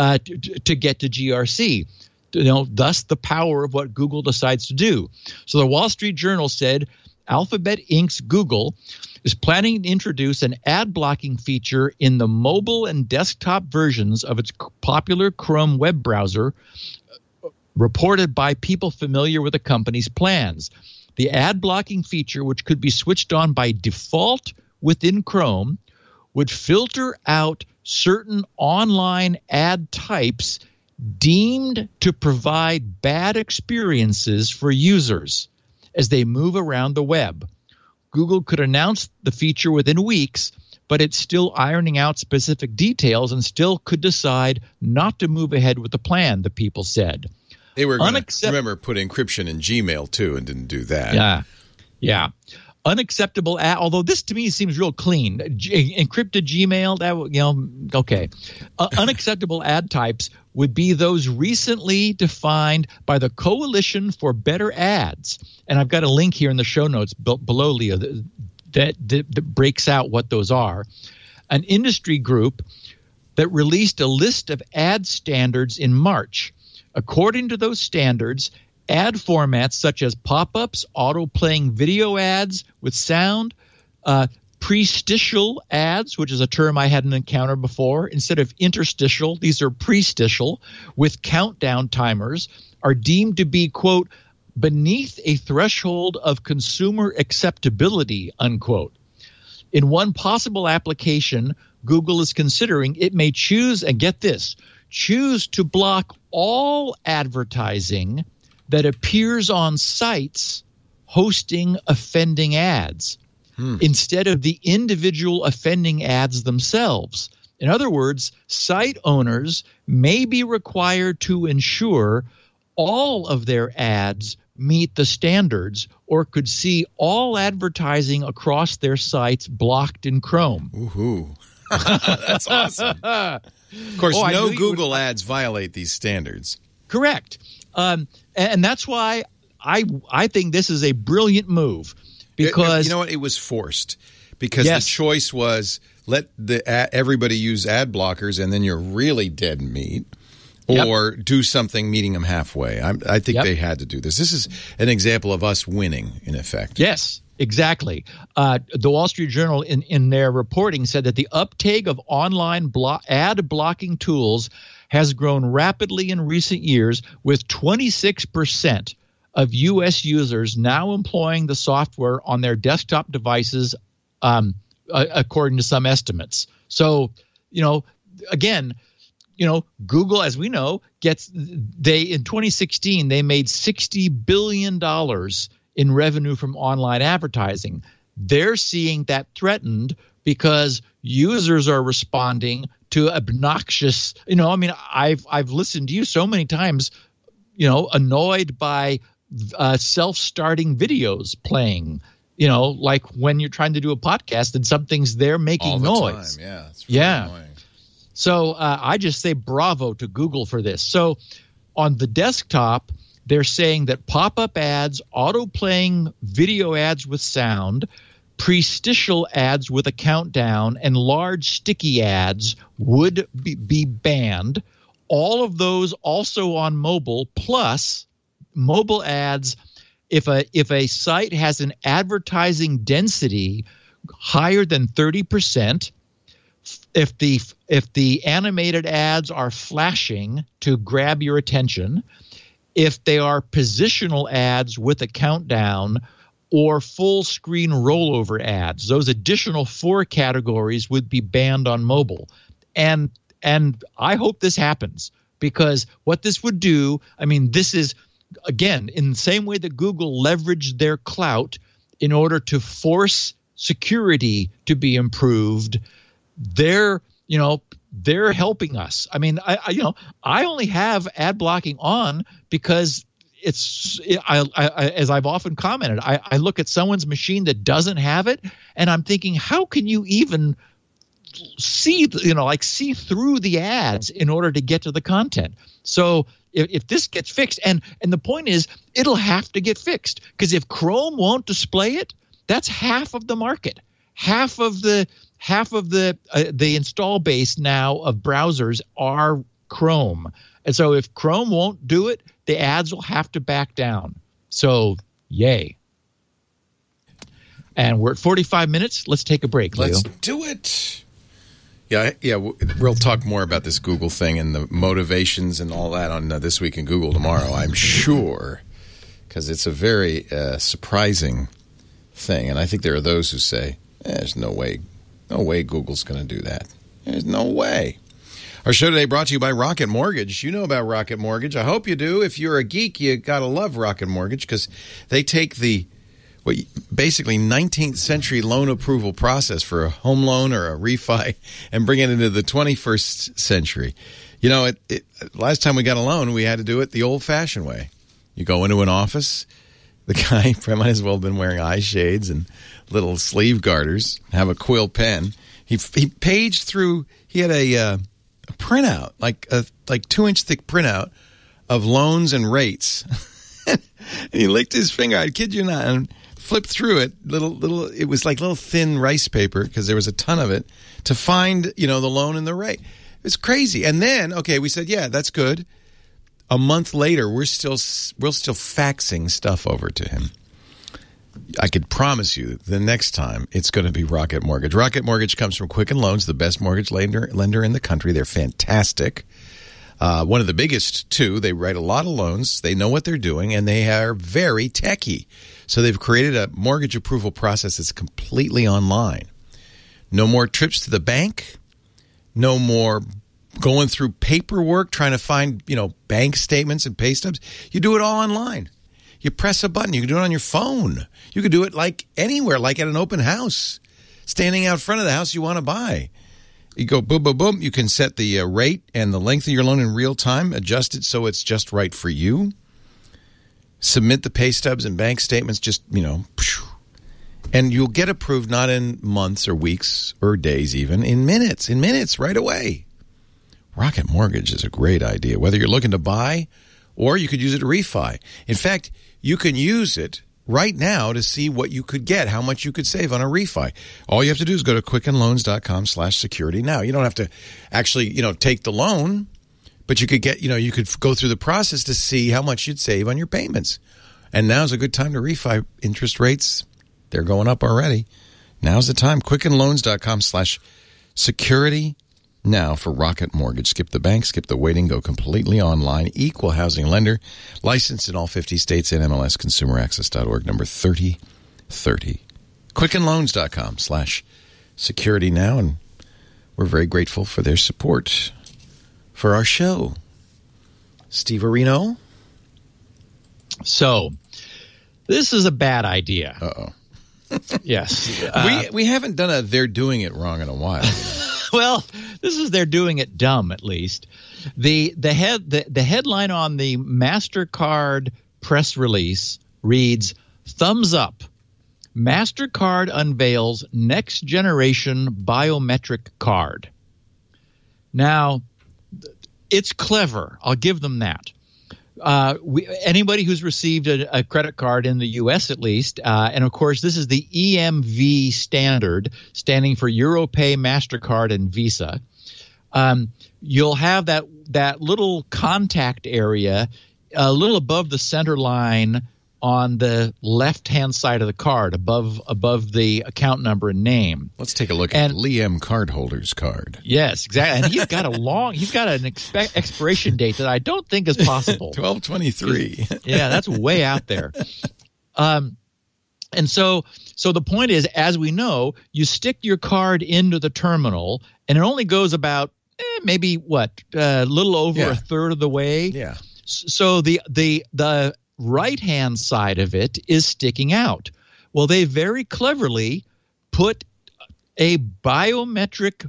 to get to GRC. Thus the power of what Google decides to do. So the Wall Street Journal said Alphabet Inc.'s Google is planning to introduce an ad blocking feature in the mobile and desktop versions of its popular Chrome web browser, reported by people familiar with the company's plans. The ad blocking feature, which could be switched on by default within Chrome, would filter out certain online ad types deemed to provide bad experiences for users as they move around the web. Google could announce the feature within weeks, but it's still ironing out specific details and still could decide not to move ahead with the plan, the people said. They were going to, remember, put encryption in Gmail, too, and didn't do that. Yeah. Unacceptable ad, although this to me seems real clean. Encrypted Gmail, okay. Unacceptable ad types would be those recently defined by the Coalition for Better Ads. And I've got a link here in the show notes below, Leo, that breaks out what those are. An industry group that released a list of ad standards in March. According to those standards, ad formats such as pop-ups, auto-playing video ads with sound, prestitial ads, which is a term I hadn't encountered before. Instead of interstitial, these are prestitial with countdown timers, are deemed to be, quote, beneath a threshold of consumer acceptability, unquote. In one possible application, Google is considering it may choose, and get this, choose to block all advertising that appears on sites hosting offending ads instead of the individual offending ads themselves. In other words, site owners may be required to ensure all of their ads meet the standards or could see all advertising across their sites blocked in Chrome. Woohoo. That's awesome. Of course, no Google ads violate these standards. Correct. And that's why I think this is a brilliant move, because you know what, it was forced because the choice was let everybody use ad blockers and then you're really dead meat, or do something meeting them halfway. I think they had to do this. This is an example of us winning, in effect. Yes, exactly. The Wall Street Journal in their reporting said that the uptake of online ad blocking tools has grown rapidly in recent years, with 26% of U.S. users now employing the software on their desktop devices, according to some estimates. So, again, Google, as we know, in 2016, they made $60 billion in revenue from online advertising. They're seeing that threatened because users are responding to obnoxious, I've listened to you so many times, annoyed by self-starting videos playing, like when you're trying to do a podcast and something's there making all the noise. Time. Yeah. It's really annoying. So I just say bravo to Google for this. So on the desktop, they're saying that pop-up ads, auto-playing video ads with sound, prestitial ads with a countdown, and large sticky ads would be banned. All of those also on mobile, plus mobile ads. If a site has an advertising density higher than 30%, if the animated ads are flashing to grab your attention, if they are positional ads with a countdown, or full screen rollover ads, those additional 4 categories would be banned on mobile. And I hope this happens, because what this would do, this is, again, in the same way that Google leveraged their clout in order to force security to be improved, they're helping us. I only have ad blocking on because as I've often commented, I look at someone's machine that doesn't have it, and I'm thinking, how can you even see through the ads in order to get to the content? So if this gets fixed, and the point is, it'll have to get fixed, because if Chrome won't display it, that's half of the market, half of the install base now of browsers are Chrome. And so if Chrome won't do it, the ads will have to back down. So, yay. And we're at 45 minutes. Let's take a break, Leo. Let's do it. Yeah. We'll talk more about this Google thing and the motivations and all that on This Week in Google tomorrow, I'm sure, because it's a very surprising thing. And I think there are those who say, there's no way Google's going to do that. There's no way. Our show today brought to you by Rocket Mortgage. You know about Rocket Mortgage. I hope you do. If you're a geek, you got to love Rocket Mortgage, because they take the basically 19th century loan approval process for a home loan or a refi and bring it into the 21st century. Last time we got a loan, we had to do it the old-fashioned way. You go into an office. The guy might as well have been wearing eye shades and little sleeve garters, have a quill pen. He paged through. He had a printout, like 2-inch thick printout of loans and rates. And he licked his finger, I kid you not, and flipped through it. It was like little thin rice paper, because there was a ton of it, to find, the loan and the rate. It's crazy. And then, we said, yeah, that's good. A month later, we're still faxing stuff over to him. I could promise you the next time it's going to be Rocket Mortgage. Rocket Mortgage comes from Quicken Loans, the best mortgage lender in the country. They're fantastic. One of the biggest, too. They write a lot of loans. They know what they're doing, and they are very techy. So they've created a mortgage approval process that's completely online. No more trips to the bank. No more going through paperwork, trying to find, bank statements and pay stubs. You do it all online. You press a button. You can do it on your phone. You can do it like anywhere, like at an open house, standing out front of the house you want to buy. You go boom, boom, boom. You can set the rate and the length of your loan in real time, adjust it so it's just right for you. Submit the pay stubs and bank statements, and you'll get approved not in months or weeks or days even, in minutes, right away. Rocket Mortgage is a great idea, whether you're looking to buy or you could use it to refi. In fact, you can use it right now to see what you could get, how much you could save on a refi. All you have to do is go to quickenloans.com/security now. You don't have to actually, take the loan, but you could get, you could go through the process to see how much you'd save on your payments. And now's a good time to refi. Interest rates, they're going up already. Now's the time. quickenloans.com/security now for Rocket Mortgage. Skip the bank, skip the waiting, go completely online. Equal housing lender, licensed in all 50 states, and MLSconsumeraccess.org, number 3030. QuickenLoans.com/security now, and we're very grateful for their support for our show. Steve Arino? So, this is a bad idea. Uh-oh. Yes. We haven't done a they're doing it wrong in a while. Well, this is they're doing it dumb, at least. The headline on the MasterCard press release reads, "Thumbs up. MasterCard unveils next generation biometric card." Now, it's clever. I'll give them that. Anybody who's received a credit card in the U.S. at least, and of course this is the EMV standard, standing for Europay, MasterCard, and Visa. You'll have that little contact area a little above the center line on the left-hand side of the card, above the account number and name. Let's take a look at Liam Cardholder's card. Yes, exactly. And he's got an expiration date that I don't think is possible. 12/23. Yeah, that's way out there. And so the point is, as we know, you stick your card into the terminal, and it only goes about maybe a little over a third of the way. Yeah. So the right-hand side of it is sticking out. Well, they very cleverly put a biometric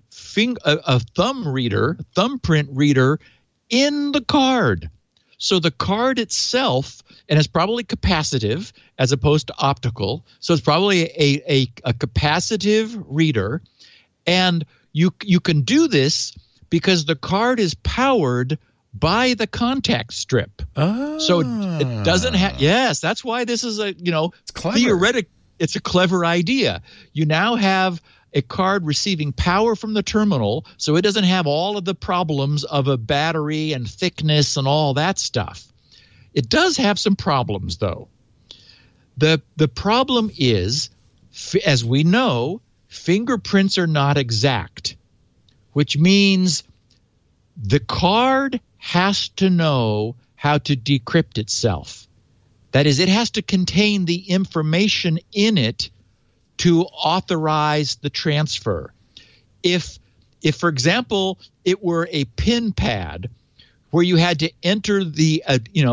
thumbprint reader in the card. So the card itself, and it's probably capacitive as opposed to optical, so it's probably a capacitive reader, and you can do this because the card is powered by the contact strip. So it doesn't have. Yes, that's why this is theoretic. It's a clever idea. You now have a card receiving power from the terminal, so it doesn't have all of the problems of a battery and thickness and all that stuff. It does have some problems, though. The problem is, as we know, fingerprints are not exact, which means the card has to know how to decrypt itself. That is, it has to contain the information in it to authorize the transfer. If for example, it were a PIN pad where you had to enter the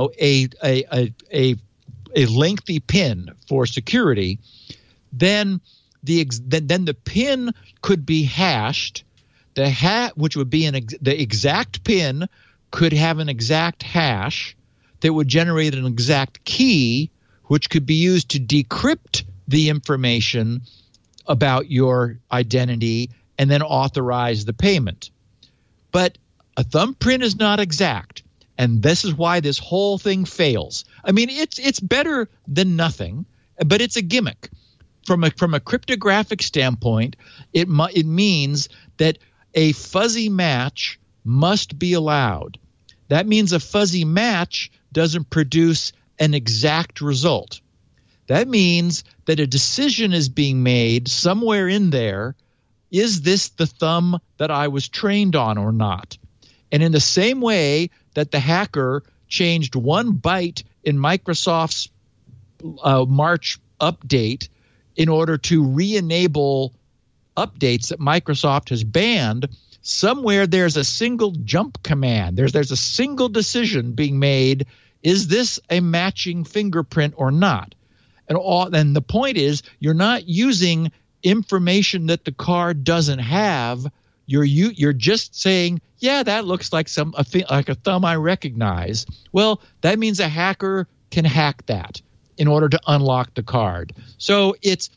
a lengthy PIN for security, then the PIN could be hashed. Which would be the exact PIN could have an exact hash that would generate an exact key, which could be used to decrypt the information about your identity and then authorize the payment. But a thumbprint is not exact, and this is why this whole thing fails. I mean, it's better than nothing, but it's a gimmick. From a cryptographic standpoint, it means that a fuzzy match must be allowed. That means a fuzzy match doesn't produce an exact result. That means that a decision is being made somewhere in there. Is this the thumb that I was trained on or not? And in the same way that the hacker changed one byte in Microsoft's March update in order to re-enable updates that Microsoft has banned, somewhere there's a single jump command. There's a single decision being made. Is this a matching fingerprint or not? And the point is, you're not using information that the card doesn't have. You're just saying, yeah, that looks like a thumb I recognize. Well, that means a hacker can hack that in order to unlock the card. So it's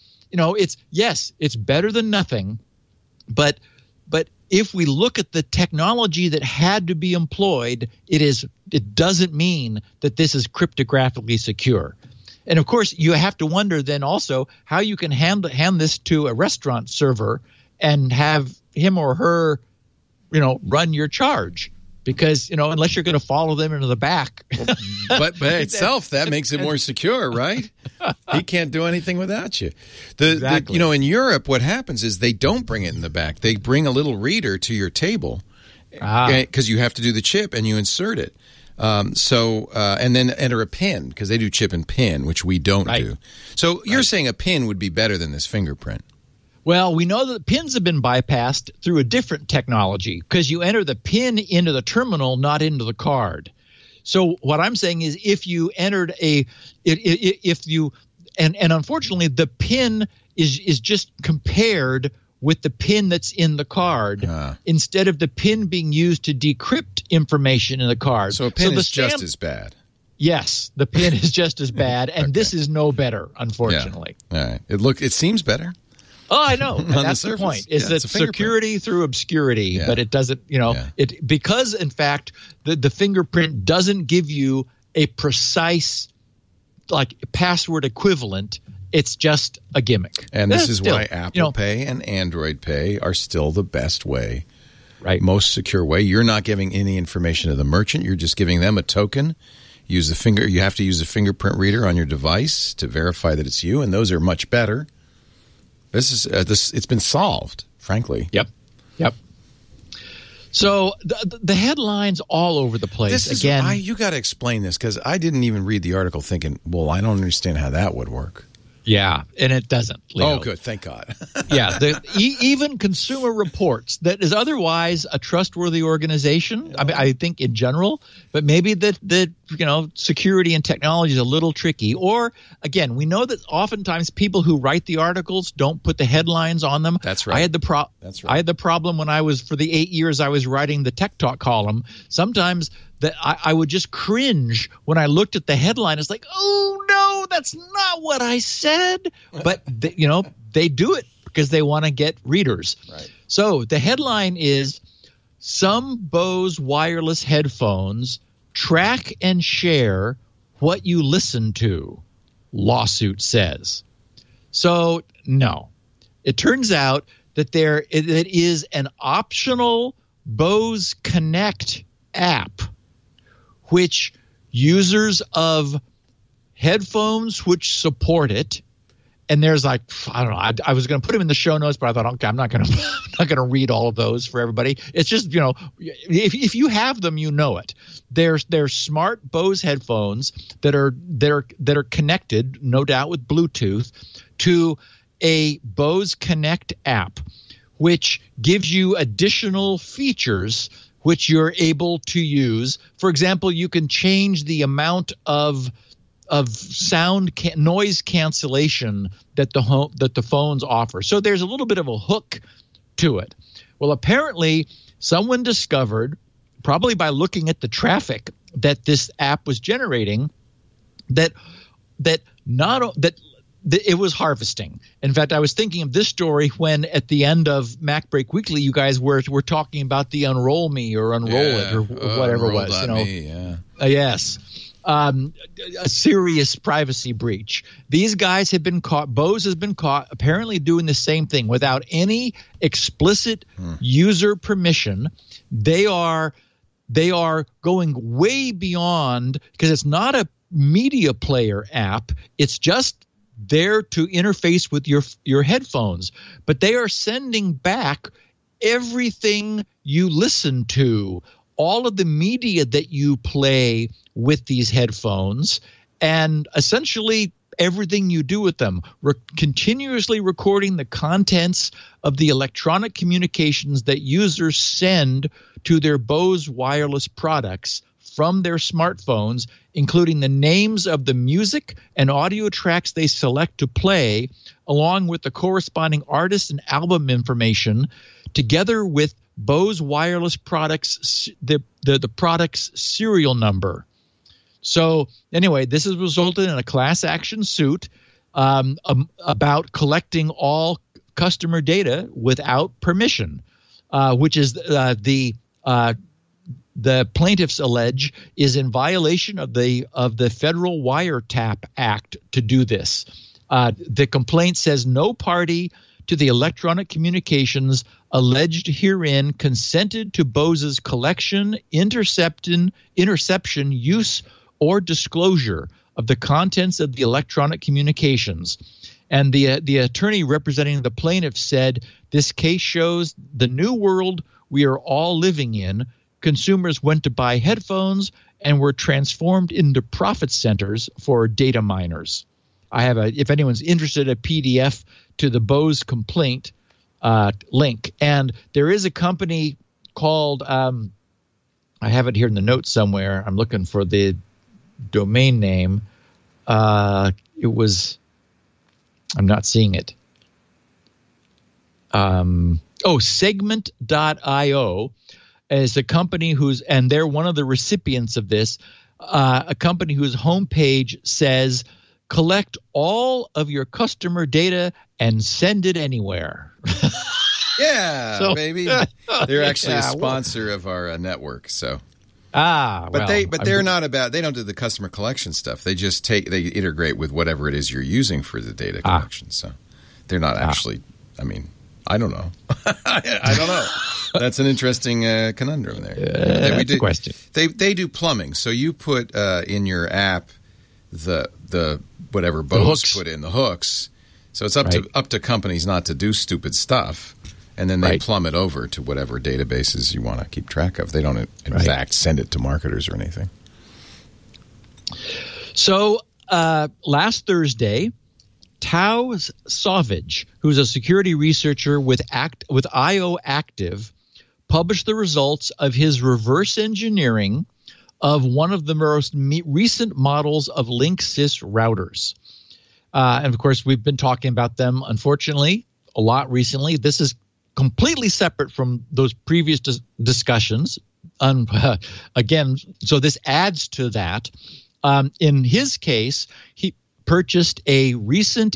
better than nothing, but if we look at the technology that had to be employed, it doesn't mean that this is cryptographically secure. And of course, you have to wonder then also how you can hand this to a restaurant server and have him or her, run your charge. Because, unless you're going to follow them into the back. But by itself, that makes it more secure, right? He can't do anything without you. Exactly. In Europe, what happens is they don't bring it in the back. They bring a little reader to your table because you have to do the chip and you insert it. And then enter a PIN because they do chip and PIN, which we don't do. So you're saying a PIN would be better than this fingerprint. Well, we know that pins have been bypassed through a different technology because you enter the pin into the terminal, not into the card. So what I'm saying is if you entered and unfortunately the pin is just compared with the pin that's in the card instead of the pin being used to decrypt information in the card. So a pin is just as bad. Yes, the pin is just as bad, and this is no better, unfortunately. Yeah. All right. It seems better. Oh, I know. And that's the point. Is that security through obscurity, but it doesn't, it because in fact the fingerprint doesn't give you a precise password equivalent. It's just a gimmick. And this is why Apple Pay and Android Pay are still the best way. Right. Most secure way. You're not giving any information to the merchant. You're just giving them a token. You have to use a fingerprint reader on your device to verify that it's you, and those are much better. It's been solved, frankly. Yep. So the headlines all over the place. You got to explain this because I didn't even read the article thinking, well, I don't understand how that would work. Yeah, and it doesn't, Leo. Oh, good. Thank God. Yeah, even Consumer Reports, that is otherwise a trustworthy organization, I think in general, but maybe that security and technology is a little tricky. Or, again, we know that oftentimes people who write the articles don't put the headlines on them. That's right. I had the problem when for the 8 years I was writing the Tech Talk column. Sometimes that I would just cringe when I looked at the headline. It's like, oh, no, that's not what I said. But, they do it because they want to get readers. Right. So the headline is, some Bose wireless headphones track and share what you listen to, lawsuit says. So, no. It turns out that it is an optional Bose Connect app which users of headphones which support it, and there's I don't know, I was going to put them in the show notes, but I thought, okay, I'm not going to read all of those for everybody. It's just, if you have them, it. They're smart Bose headphones that are connected, no doubt, with Bluetooth to a Bose Connect app, which gives you additional features which you're able to use. For example, you can change the amount of sound noise cancellation that the phones offer. So there's a little bit of a hook to it. Well, apparently someone discovered, probably by looking at the traffic that this app was generating, that it was harvesting. In fact, I was thinking of this story when at the end of MacBreak Weekly, you guys were talking about the Unroll Me or Unroll It or whatever it was. Yes. A serious privacy breach. These guys have been caught. Bose has been caught apparently doing the same thing without any explicit user permission. They are going way beyond, because it's not a media player app. It's just there to interface with your headphones, but they are sending back everything you listen to, all of the media that you play with these headphones, and essentially everything you do with them, continuously recording the contents of the electronic communications that users send to their Bose wireless products from their smartphones, including the names of the music and audio tracks they select to play, along with the corresponding artist and album information, together with Bose wireless products, the product's serial number. So anyway, this has resulted in a class action suit about collecting all customer data without permission, which is the plaintiffs allege is in violation of the Federal Wiretap Act to do this. The complaint says no party to the electronic communications alleged herein consented to Bose's collection, interception, use, or disclosure of the contents of the electronic communications. And the attorney representing the plaintiff said, this case shows the new world we are all living in. Consumers went to buy headphones and were transformed into profit centers for data miners. I have if anyone's interested, a PDF to the Bose complaint link. And there is a company called, I have it here in the notes somewhere. I'm looking for the domain name. I'm not seeing it. Segment.io is a company and they're one of the recipients of this, a company whose homepage says, collect all of your customer data and send it anywhere. Yeah, baby. They're actually a sponsor of our network, so. They don't do the customer collection stuff. They just they integrate with whatever it is you're using for the data collection. So they're not actually, I mean, I don't know. I don't know. That's an interesting conundrum there. That's a question. They do plumbing. So you put in your app the whatever Bose put in, the hooks. So it's up to companies not to do stupid stuff. And then they plumb it over to whatever databases you want to keep track of. They don't, in fact, send it to marketers or anything. So last Thursday, Tao Savage, who's a security researcher with IO Active, published the results of his reverse engineering of one of the most recent models of Linksys routers. And, of course, we've been talking about them, unfortunately, a lot recently. This is completely separate from those previous discussions. Again, so this adds to that. In his case, he purchased a recent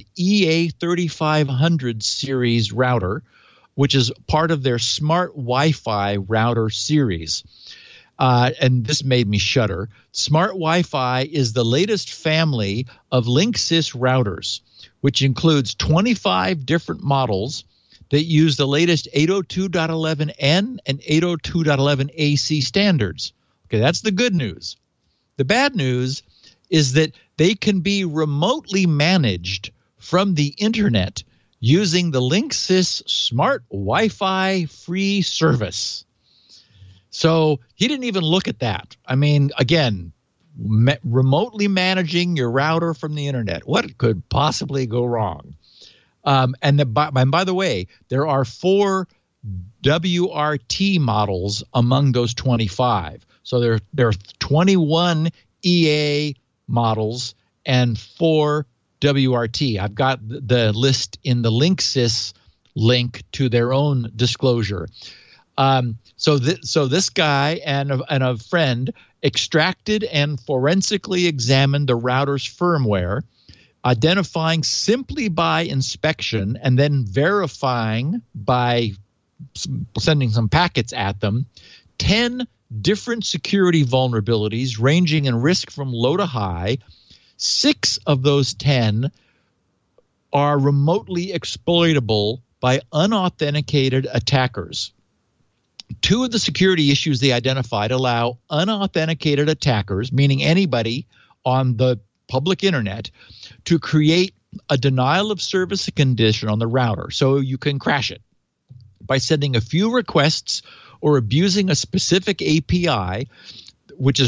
EA3500 series router, which is part of their smart Wi-Fi router series. And this made me shudder. Smart Wi-Fi is the latest family of Linksys routers, which includes 25 different models that use the latest 802.11n and 802.11ac standards. Okay, that's the good news. The bad news is that they can be remotely managed from the internet using the Linksys Smart Wi-Fi free service. So he didn't even look at that. I mean, again, remotely managing your router from the internet. What could possibly go wrong? And by the way, there are 4 WRT models among those 25. So there are 21 EA models and 4 WRT. I've got the list in the Linksys link to their own disclosure. So this guy and a friend extracted and forensically examined the router's firmware, identifying simply by inspection and then verifying by sending some packets at them, 10 different security vulnerabilities ranging in risk from low to high. 6 of those 10 are remotely exploitable by unauthenticated attackers. 2 of the security issues they identified allow unauthenticated attackers, meaning anybody on the public internet, to create a denial of service condition on the router so you can crash it by sending a few requests or abusing a specific API, which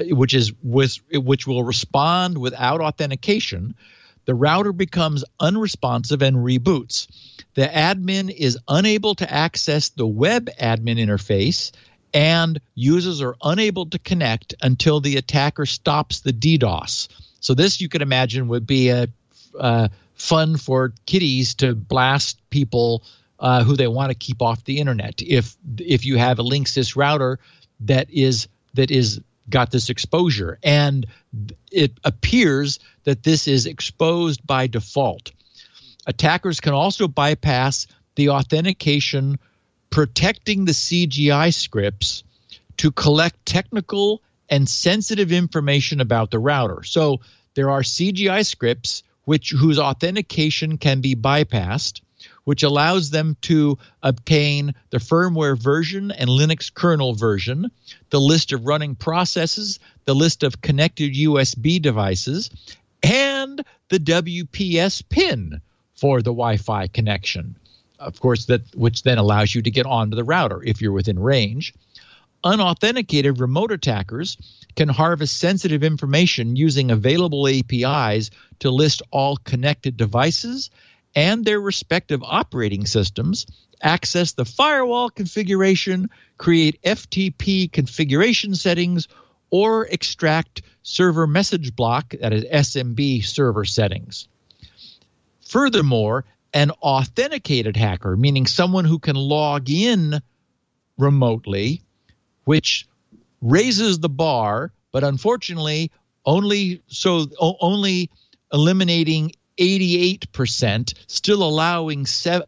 will respond without authentication. The router becomes unresponsive and reboots. The admin is unable to access the web admin interface, and users are unable to connect until the attacker stops the DDoS. So this, you can imagine, would be a fun for kiddies to blast people who they want to keep off the internet. If you have a Linksys router that is got this exposure, and it appears that this is exposed by default. Attackers can also bypass the authentication, protecting the CGI scripts to collect technical and sensitive information about the router. So there are CGI scripts whose authentication can be bypassed, which allows them to obtain the firmware version and Linux kernel version, the list of running processes, the list of connected USB devices, and the WPS pin for the Wi-Fi connection, of course, which then allows you to get onto the router if you're within range. unauthenticated remote attackers can harvest sensitive information using available APIs to list all connected devices and their respective operating systems, access the firewall configuration, create FTP configuration settings, or extract server message block, that is SMB server settings. Furthermore, an authenticated hacker, meaning someone who can log in remotely, which raises the bar, but unfortunately only eliminating 88%, still allowing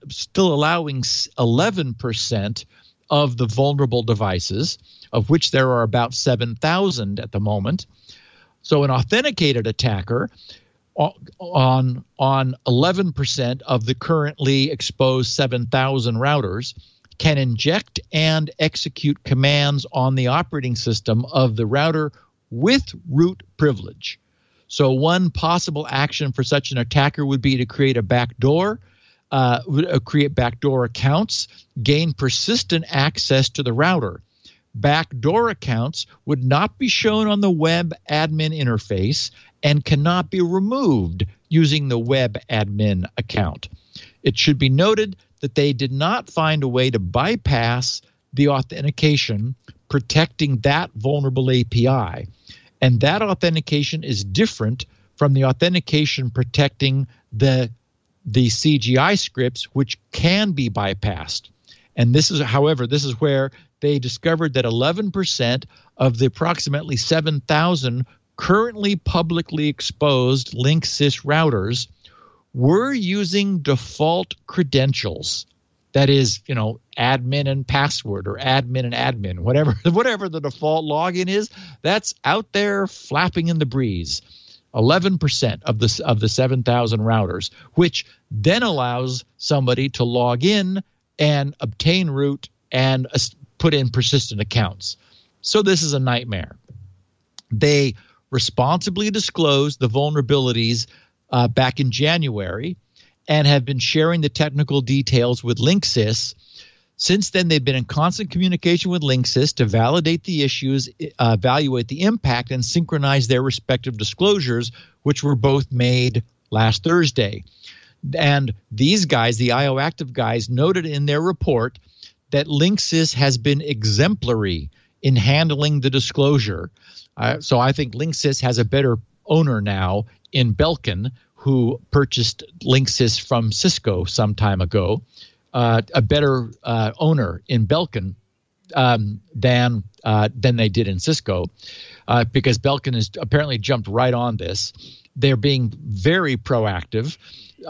11% of the vulnerable devices, of which there are about 7,000 at the moment. So an authenticated attacker on 11% of the currently exposed 7,000 routers can inject and execute commands on the operating system of the router with root privilege. So one possible action for such an attacker would be to create a backdoor, create backdoor accounts, gain persistent access to the router. Backdoor accounts would not be shown on the web admin interface and cannot be removed using the web admin account. It should be noted that they did not find a way to bypass the authentication protecting that vulnerable API. And that authentication is different from the authentication protecting the CGI scripts, which can be bypassed. And this is, however, this is where they discovered that 11% of the approximately 7,000 currently publicly exposed Linksys routers were using default credentials. That is, admin and password, or admin and admin, whatever the default login is, that's out there flapping in the breeze. 11% of the 7,000 routers, which then allows somebody to log in and obtain root and put in persistent accounts. So this is a nightmare. They responsibly disclosed the vulnerabilities back in January and have been sharing the technical details with Linksys. Since then, they've been in constant communication with Linksys to validate the issues, evaluate the impact, and synchronize their respective disclosures, which were both made last Thursday. And these guys, the IOActive guys, noted in their report that Linksys has been exemplary in handling the disclosure. So I think Linksys has a better owner now in Belkin, who purchased Linksys from Cisco some time ago, a better owner in Belkin than they did in Cisco, because Belkin has apparently jumped right on this. They're being very proactive.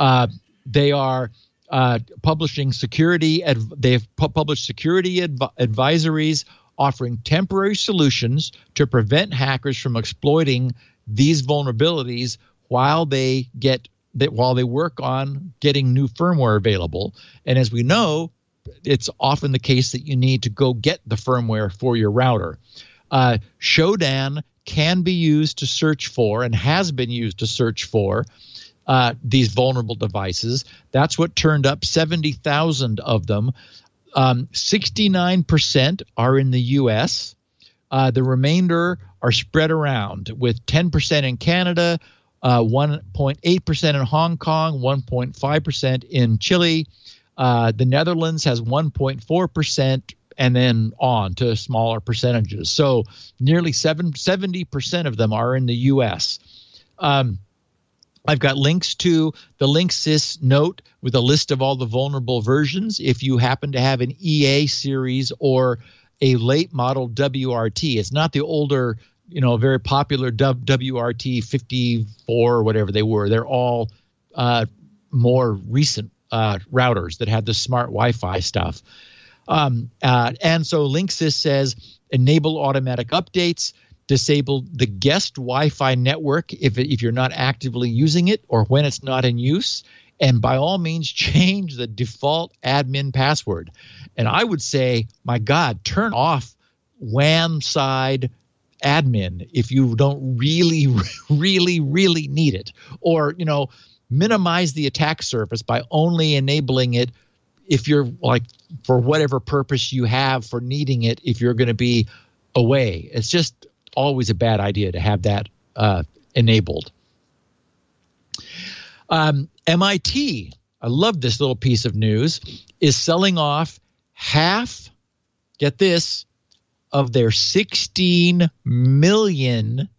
They are publishing security. They've published security advisories offering temporary solutions to prevent hackers from exploiting these vulnerabilities while they work on getting new firmware available. And as we know, it's often the case that you need to go get the firmware for your router. Shodan can be used to search for, and has been used to search for, these vulnerable devices. That's what turned up 70,000 of them. 69% are in the U.S. The remainder are spread around, with 10% in Canada, 1.8% in Hong Kong, 1.5% in Chile. The Netherlands has 1.4%, and then on to smaller percentages. So nearly 70% of them are in the U.S. I've got links to the Linksys note with a list of all the vulnerable versions. If you happen to have an EA series or a late model WRT, it's not the older, very popular WRT 54 or whatever they were. They're all more recent routers that had the smart Wi-Fi stuff. And so Linksys says enable automatic updates, disable the guest Wi-Fi network if you're not actively using it or when it's not in use, and by all means change the default admin password. And I would say, my God, turn off WAN side admin if you don't really, really, really need it, or minimize the attack surface by only enabling it if you're like for whatever purpose you have for needing it, if you're going to be away. It's just always a bad idea to have that enabled. MIT, I love this little piece of news, is selling off half, get this, of their 16 million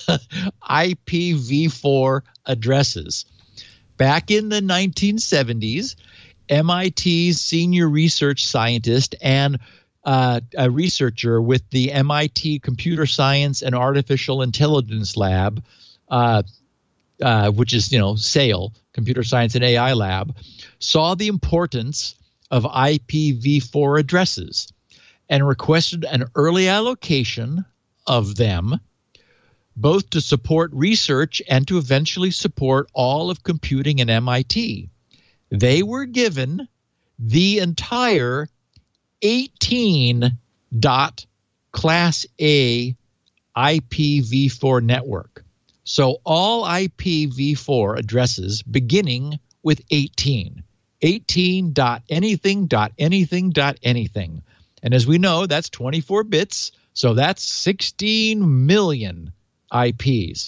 IPv4 addresses. Back in the 1970s, MIT's senior research scientist and a researcher with the MIT Computer Science and Artificial Intelligence Lab, which is, SAIL, Computer Science and AI Lab, saw the importance of IPv4 addresses and requested an early allocation of them, both to support research and to eventually support all of computing in MIT. They were given the entire 18 Class A IPv4 network. So all IPv4 addresses beginning with 18. 18.anything.anything.anything. And as we know, that's 24 bits, so that's 16 million IPs.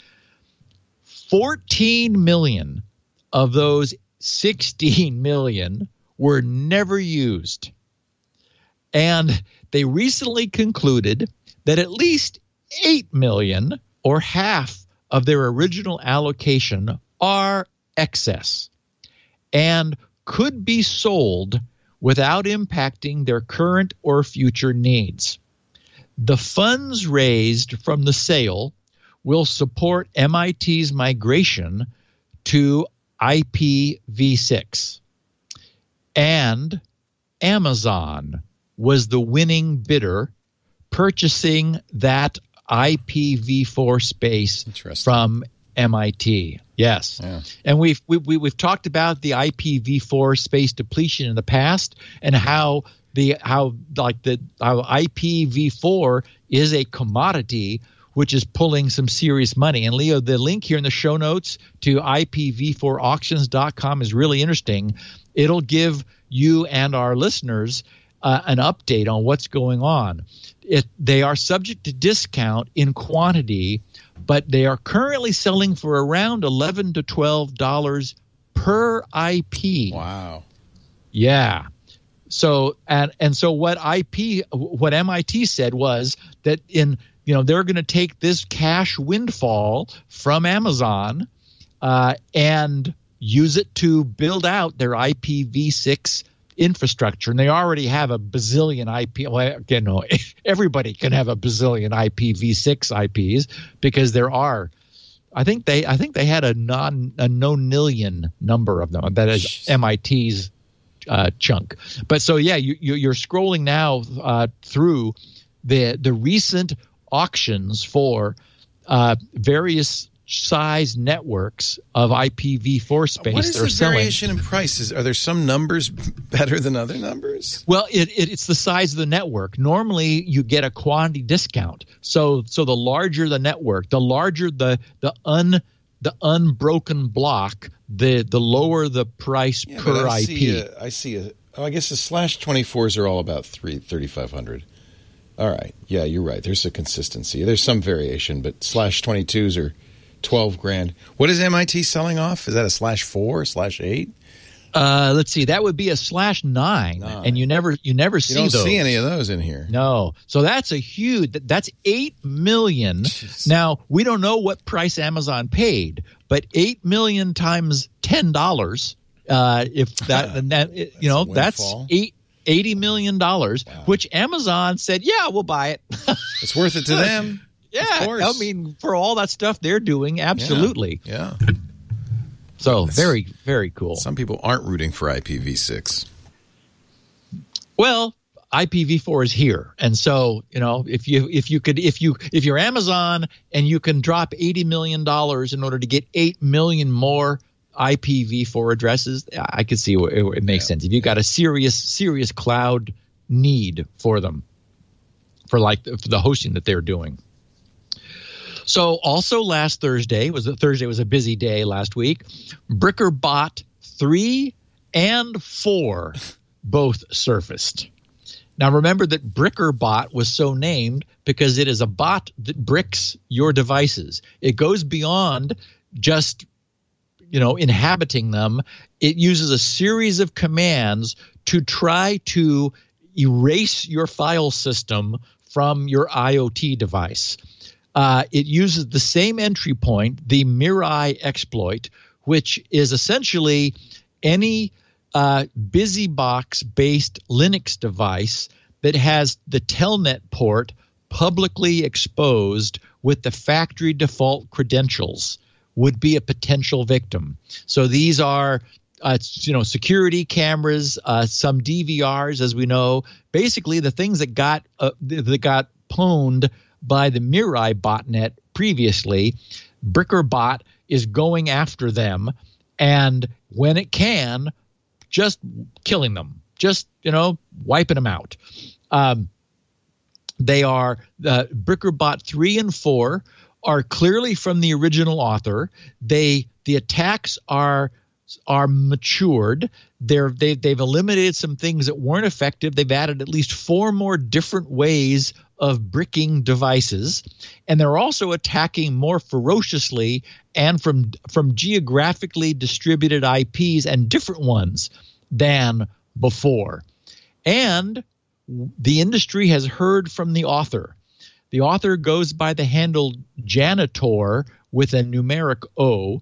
14 million of those 16 million were never used. And they recently concluded that at least 8 million, or half of their original allocation, are excess and could be sold without impacting their current or future needs. The funds raised from the sale will support MIT's migration to IPv6. And Amazon was the winning bidder, purchasing that IPv4 space from MIT. Yes. Yeah. And we've talked about the IPv4 space depletion in the past, and how IPv4 is a commodity which is pulling some serious money. And Leo, the link here in the show notes to IPv4auctions.com is really interesting. It'll give you and our listeners an update on what's going on. They are subject to discount in quantity, but they are currently selling for around $11 to $12 per IP. Wow. Yeah. So so what MIT said was that they're going to take this cash windfall from Amazon and use it to build out their IPv6 infrastructure. And they already have a bazillion IP. Well, everybody can have a bazillion IPv6 IPs, because there are. I think they had a nonillion number of them. That is MIT's chunk. But so yeah, you're scrolling now through the recent auctions for various size networks of IPv4 space. What is the variation in prices? Are there some numbers better than other numbers? Well, it's the size of the network. Normally, you get a quantity discount. So the larger the network, the larger the unbroken block, the lower the price per IP. I guess the /24s are all about 3,500. All right. Yeah, you're right. There's a consistency. There's some variation, but /22s are $12,000. What is MIT selling off? Is that a /4, /8? Let's see. That would be a /9, and you never see those. You don't see any of those in here. No. So that's that's 8 million. Jeez. Now, we don't know what price Amazon paid, but 8 million times $10, if that's $80 million, wow. Which Amazon said, yeah, we'll buy it. It's worth it to them. Yeah, I mean, for all that stuff they're doing, absolutely. Yeah. So very, very cool. Some people aren't rooting for IPv6. Well, IPv4 is here, and so if you're Amazon and you can drop $80 million in order to get 8 million more IPv4 addresses, I could see it makes sense. If you got a serious cloud need for them, for the hosting that they're doing. So also last Thursday was a busy day last week. Bricker bought 3 and 4 both surfaced. Now, remember that BrickerBot was so named because it is a bot that bricks your devices. It goes beyond just, inhabiting them. It uses a series of commands to try to erase your file system from your IoT device. It uses the same entry point, the Mirai exploit, which is essentially any BusyBox-based Linux device that has the Telnet port publicly exposed with the factory default credentials would be a potential victim. So these are security cameras, some DVRs, as we know, basically the things that got pwned by the Mirai botnet previously. BrickerBot is going after them, and when it can, just killing them, just wiping them out. They are BrickerBot 3 and 4 are clearly from the original author. The attacks are matured. They've eliminated some things that weren't effective. They've added at least 4 more different ways of bricking devices, and they're also attacking more ferociously and from geographically distributed IPs and different ones than before. And the industry has heard from the author. The author goes by the handle Janitor with a numeric O,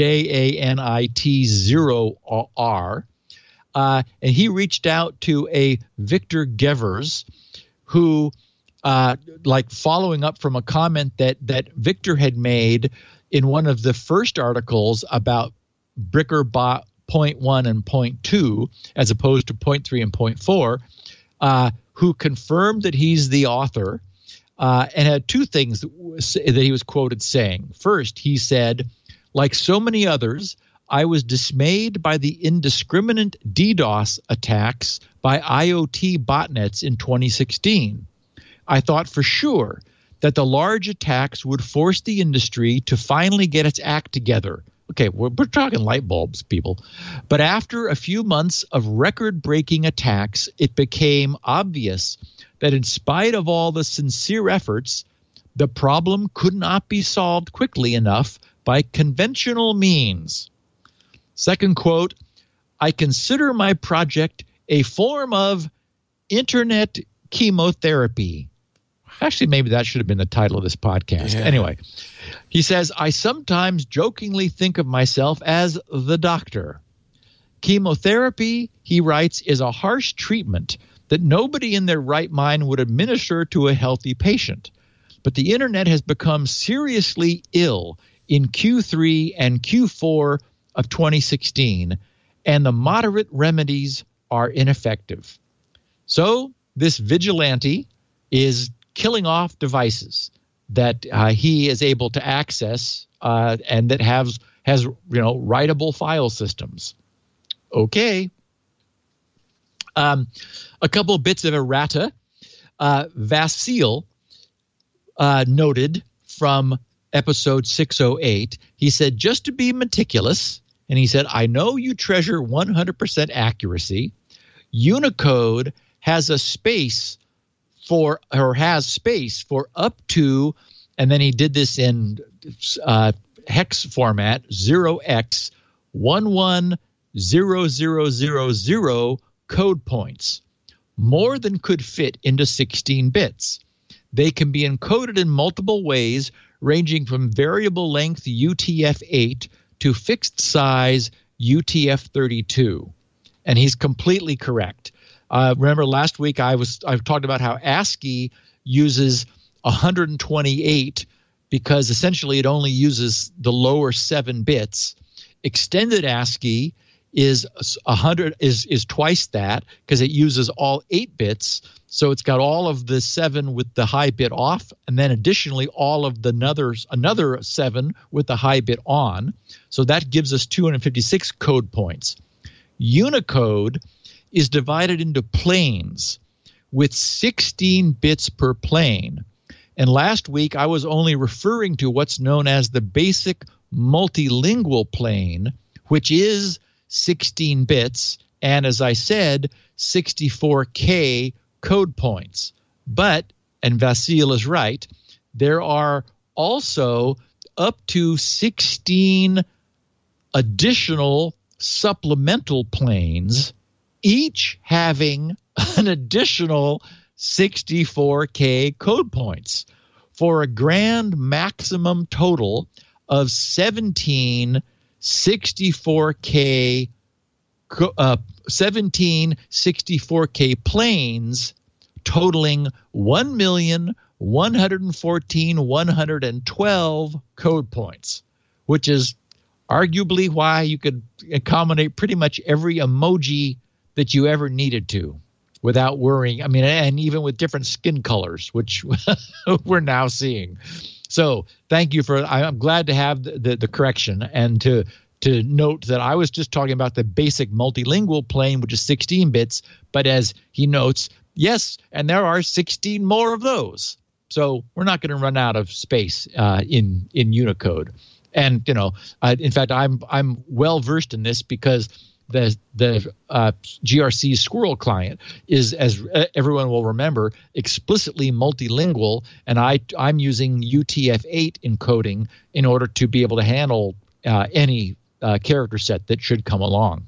JANIT0R, and he reached out to a Victor Gevers, who, following up from a comment that Victor had made in one of the first articles about BrickerBot 0.1 and 0.2, as opposed to 0.3 and 0.4, who confirmed that he's the author, and had 2 things that he was quoted saying. First, he said, "Like so many others, I was dismayed by the indiscriminate DDoS attacks by IoT botnets in 2016. I thought for sure that the large attacks would force the industry to finally get its act together." Okay, we're talking light bulbs, people. But after a few months of record-breaking attacks, it became obvious that in spite of all the sincere efforts, the problem could not be solved quickly enough by conventional means. Second quote, "I consider my project a form of internet chemotherapy." Actually, maybe that should have been the title of this podcast. Yeah. Anyway, he says, "I sometimes jokingly think of myself as the doctor. Chemotherapy," he writes, "is a harsh treatment that nobody in their right mind would administer to a healthy patient. But the internet has become seriously ill in Q3 and Q4 of 2016, and the moderate remedies are ineffective." So this vigilante is killing off devices that he is able to access and that has writable file systems. Okay. A couple bits of errata. Vasil noted from episode 608, he said, "Just to be meticulous," and he said, "I know you treasure 100% accuracy. Unicode has space for up to," and then he did this in hex format, 0x110000 code points, more than could fit into 16 bits. They can be encoded in multiple ways, ranging from variable length UTF-8 to fixed size UTF-32. And he's completely correct. Remember last week I talked about how ASCII uses 128 because essentially it only uses the lower 7 bits. Extended ASCII is twice that because it uses all 8 bits. So it's got all of the 7 with the high bit off, and then additionally all of another 7 with the high bit on. So that gives us 256 code points. Unicode is divided into planes with 16 bits per plane. And last week I was only referring to what's known as the basic multilingual plane, which is 16 bits, and as I said, 64K code points. But, and Vasil is right, there are also up to 16 additional supplemental planes, each having an additional 64K code points, for a grand maximum total of 17 64K planes, totaling 1,114,112 code points, which is arguably why you could accommodate pretty much every emoji that you ever needed to without worrying. I mean, and even with different skin colors, which we're now seeing. So thank you I'm glad to have the correction, and to note that I was just talking about the basic multilingual plane, which is 16 bits, but as he notes, yes, and there are 16 more of those. So we're not going to run out of space in Unicode. And, in fact, I'm well versed in this because the GRC Squirrel client is, as everyone will remember, explicitly multilingual, and I'm using UTF-8 encoding in order to be able to handle any character set that should come along.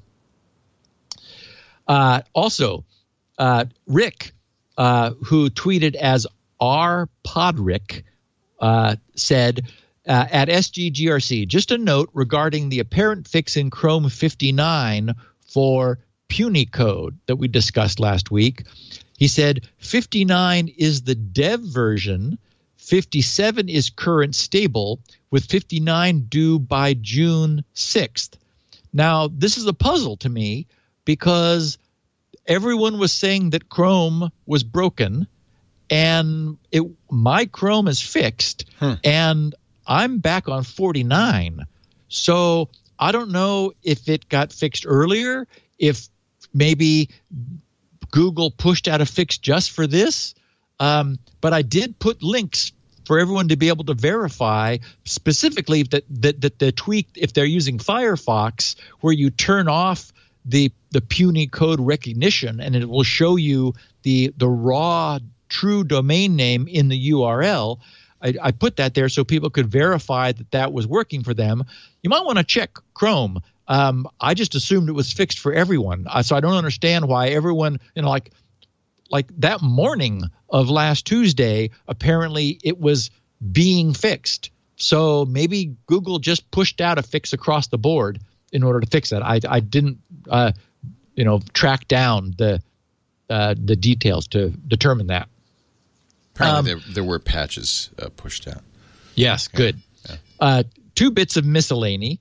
Also, Rick, who tweeted as rpodrick, said, at SGGRC, just a note regarding the apparent fix in Chrome 59 for Punycode that we discussed last week. He said 59 is the dev version, 57 is current stable, with 59 due by June 6th. Now, this is a puzzle to me because everyone was saying that Chrome was broken, and my Chrome is fixed, and I'm back on 49. So I don't know if it got fixed earlier, if maybe Google pushed out a fix just for this. But I did put links for everyone to be able to verify specifically that the tweak, if they're using Firefox, where you turn off the Punycode recognition and it will show you the raw true domain name in the URL. I put that there so people could verify that was working for them. You might want to check Chrome. I just assumed it was fixed for everyone. So I don't understand why everyone, like that morning of last Tuesday, apparently it was being fixed. So maybe Google just pushed out a fix across the board in order to fix that. I didn't, track down the details to determine that. Apparently there were patches pushed out. Yes, okay. Good. Yeah. 2 bits of miscellany.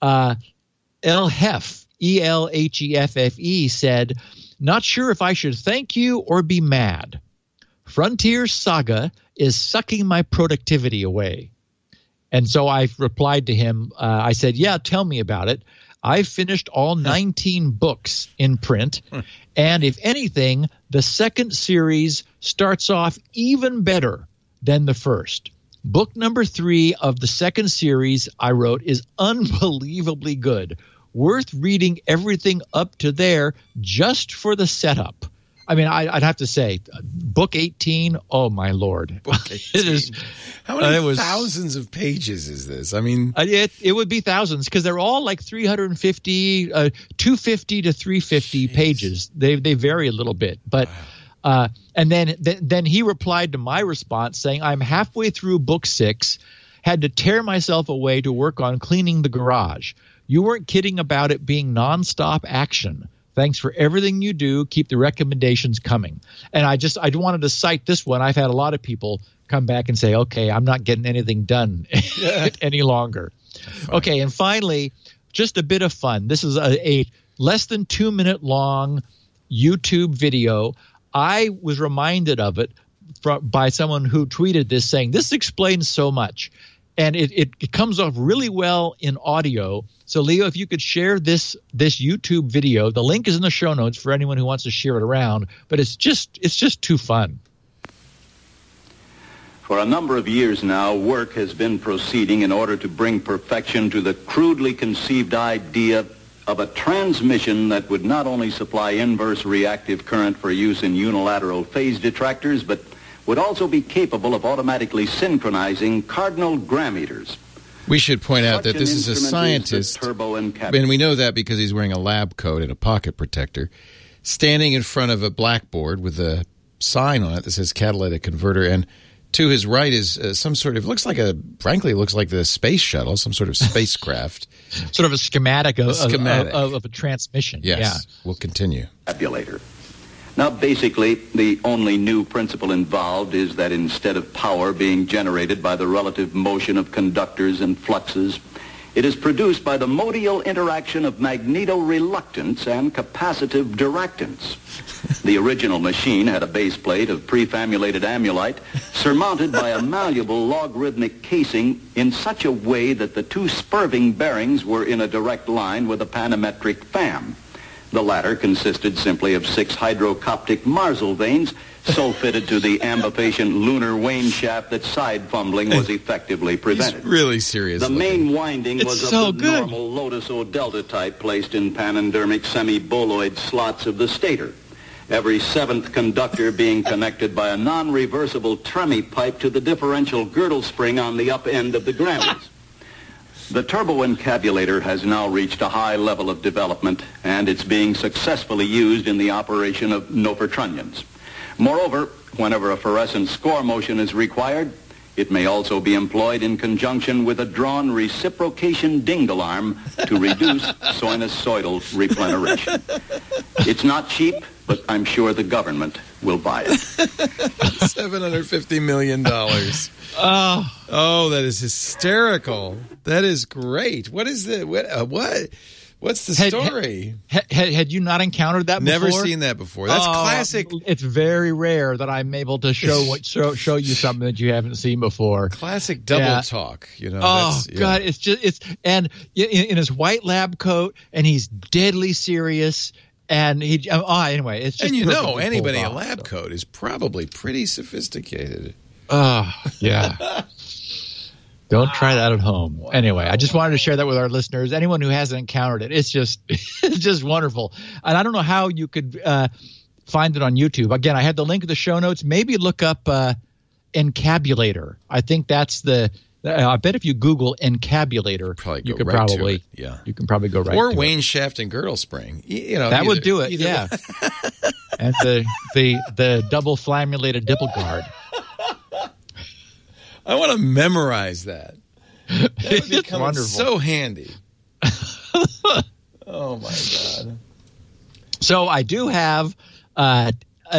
Elhef, E-L-H-E-F-F-E, said, not sure if I should thank you or be mad. Frontier Saga is sucking my productivity away. And so I replied to him. I said, yeah, tell me about it. I've finished all 19 books in print, and if anything, the second series starts off even better than the first. Book number 3 of the second series I wrote is unbelievably good. Worth reading everything up to there just for the setup. I mean, I'd have to say, book 18, oh my Lord. Book 18. It is, how many thousands of pages is this? I mean, it would be thousands because they're all like 350, 250 to 350 pages. They vary a little bit, but wow. And then he replied to my response saying, I'm halfway through book 6, had to tear myself away to work on cleaning the garage. You weren't kidding about it being nonstop action. Thanks for everything you do. Keep the recommendations coming. And I wanted to cite this one. I've had a lot of people come back and say, okay, I'm not getting anything done any longer. Okay, and finally, just a bit of fun. This is a less than 2 minute long YouTube video. I was reminded of it by someone who tweeted this saying, this explains so much. And it comes off really well in audio. So, Leo, if you could share this YouTube video, the link is in the show notes for anyone who wants to share it around. But it's just too fun. For a number of years now, work has been proceeding in order to bring perfection to the crudely conceived idea of a transmission that would not only supply inverse reactive current for use in unilateral phase detractors, but would also be capable of automatically synchronizing cardinal grammeters. We should point out that Such this an is a instrument scientist, the turbo and encapsulator. we know that because he's wearing a lab coat and a pocket protector, standing in front of a blackboard with a sign on it that says catalytic converter, and to his right is some sort of, frankly, it looks like the space shuttle, some sort of spacecraft. Sort of a schematic of schematic. a transmission. Yes, Yeah. we'll continue. Tabulator. Now, basically, the only new principle involved is that instead of power being generated by the relative motion of conductors and fluxes, it is produced by the modial interaction of magneto-reluctance and capacitive diractance. The original machine had a base plate of prefamulated amulite surmounted by a malleable logarithmic casing in such a way that the two spurving bearings were in a direct line with a panametric fam. The latter consisted simply of 6 hydrocoptic Marsal vanes so fitted to the ambifacient lunar wane shaft that side fumbling was effectively prevented. He's really serious. The main winding was so of the good. normal Lotus O-delta type placed in panendermic semi-boloid slots of the stator. Every 7th conductor being connected by a non-reversible Tremie pipe to the differential girdle spring on the up end of the grammars. The turbo-encabulator has now reached a high level of development, and it's being successfully used in the operation of Nofertronians. Moreover, whenever a fluorescent score motion is required, it may also be employed in conjunction with a drawn reciprocation dingle arm to reduce sinusoidal repleneration. It's not cheap, but I'm sure the government will buy it. $750 million. Oh, that is hysterical. That is great. What is the What's the story? Had you not encountered that before? Never seen that before. That's classic. It's very rare that I'm able to show you something that you haven't seen before. Classic double talk, you know. Oh God, it's and in his white lab coat, and he's deadly serious. And anyway, it's just. And anybody in a lab coat is probably pretty sophisticated. Oh yeah. Don't try that at home. Wow. Anyway, I just wanted to share that with our listeners. Anyone who hasn't encountered it, it's just wonderful. And I don't know how you could find it on YouTube. Again, I had the link in the show notes. Maybe look up Encabulator. I think that's I bet if you Google Encabulator, you can probably go right. Or to Wayne Shaft and Girdle Spring. That would do it. Yeah. And the double flammulated dipple guard. I want to memorize that. That would become wonderful. So handy. Oh, my God. So I do have an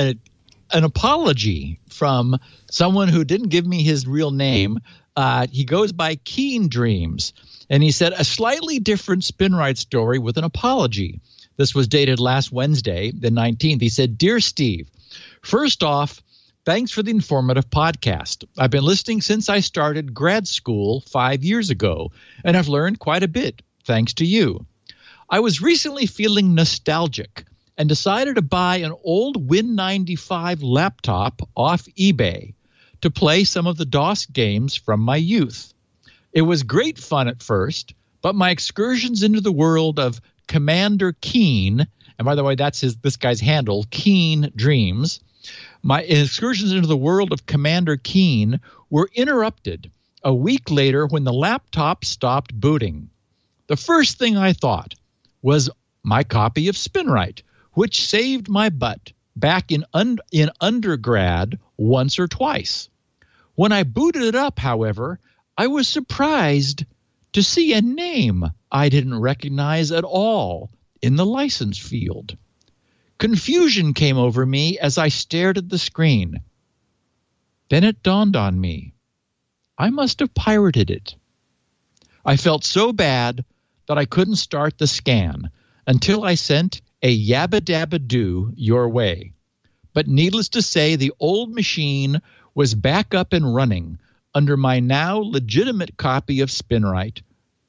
apology from someone who didn't give me his real name. He goes by Keen Dreams, and he said, a slightly different SpinRite story with an apology. This was dated last Wednesday, the 19th. He said, Dear Steve, first off, thanks for the informative podcast. I've been listening since I started grad school 5 years ago, and I've learned quite a bit, thanks to you. I was recently feeling nostalgic and decided to buy an old Win95 laptop off eBay to play some of the DOS games from my youth. It was great fun at first, but my excursions into the world of Commander Keen, and by the way, that's this guy's handle, Keen Dreams, my excursions into the world of Commander Keen were interrupted a week later when the laptop stopped booting. The first thing I thought was my copy of SpinRite, which saved my butt back in undergrad once or twice. When I booted it up, however, I was surprised to see a name I didn't recognize at all in the license field. Confusion came over me as I stared at the screen. Then it dawned on me. I must have pirated it. I felt so bad that I couldn't start the scan until I sent a yabba dabba doo your way. But needless to say, the old machine was back up and running under my now legitimate copy of SpinRite.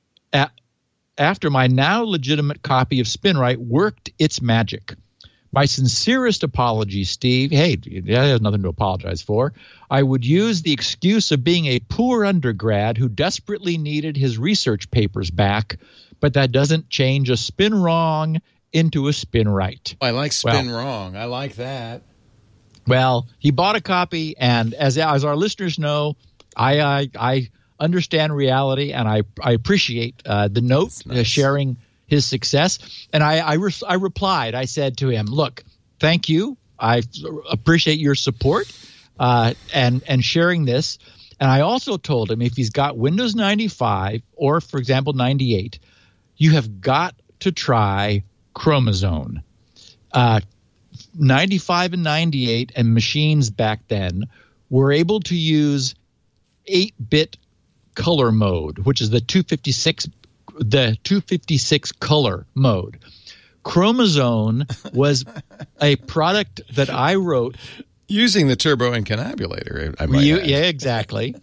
After my now legitimate copy of SpinRite worked its magic. My sincerest apologies, Steve. Hey, there's nothing to apologize for. I would use the excuse of being a poor undergrad who desperately needed his research papers back, but that doesn't change a spin wrong into a spin right. I like spin wrong. I like that. Well, he bought a copy, and as our listeners know, I understand reality, and I appreciate the note sharing his success. And I replied. I said to him, "Look, thank you. I appreciate your support and sharing this." And I also told him if he's got Windows 95 or, for example, 98, you have got to try Chromazone. 95 and 98 and machines back then were able to use 8-bit color mode, which is the 256 color mode. Chromazone was a product that I wrote using the turbo encabulator. I might add. Yeah, exactly.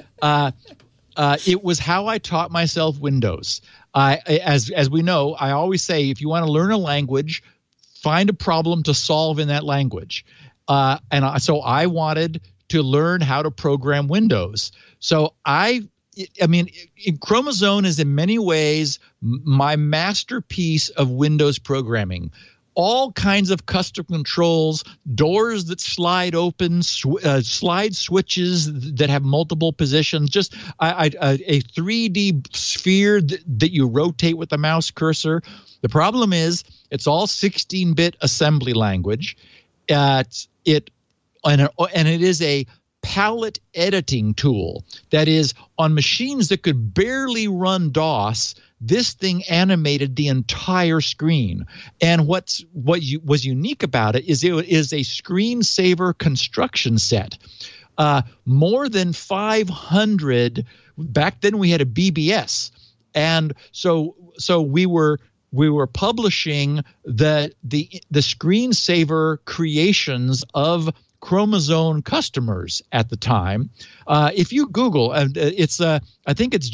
It was how I taught myself Windows. As we know, I always say if you want to learn a language, find a problem to solve in that language. So I wanted to learn how to program Windows. So Chromazone is in many ways my masterpiece of Windows programming. All kinds of custom controls, doors that slide open, slide switches that have multiple positions, just a 3D sphere that you rotate with the mouse cursor. The problem is it's all 16-bit assembly language. It is a palette editing tool. That is, on machines that could barely run DOS, this thing animated the entire screen. And what was unique about it is a screensaver construction set. More than 500. Back then we had a BBS, and so we were publishing the screensaver creations of Chromazone customers at the time. If you Google, it's I think it's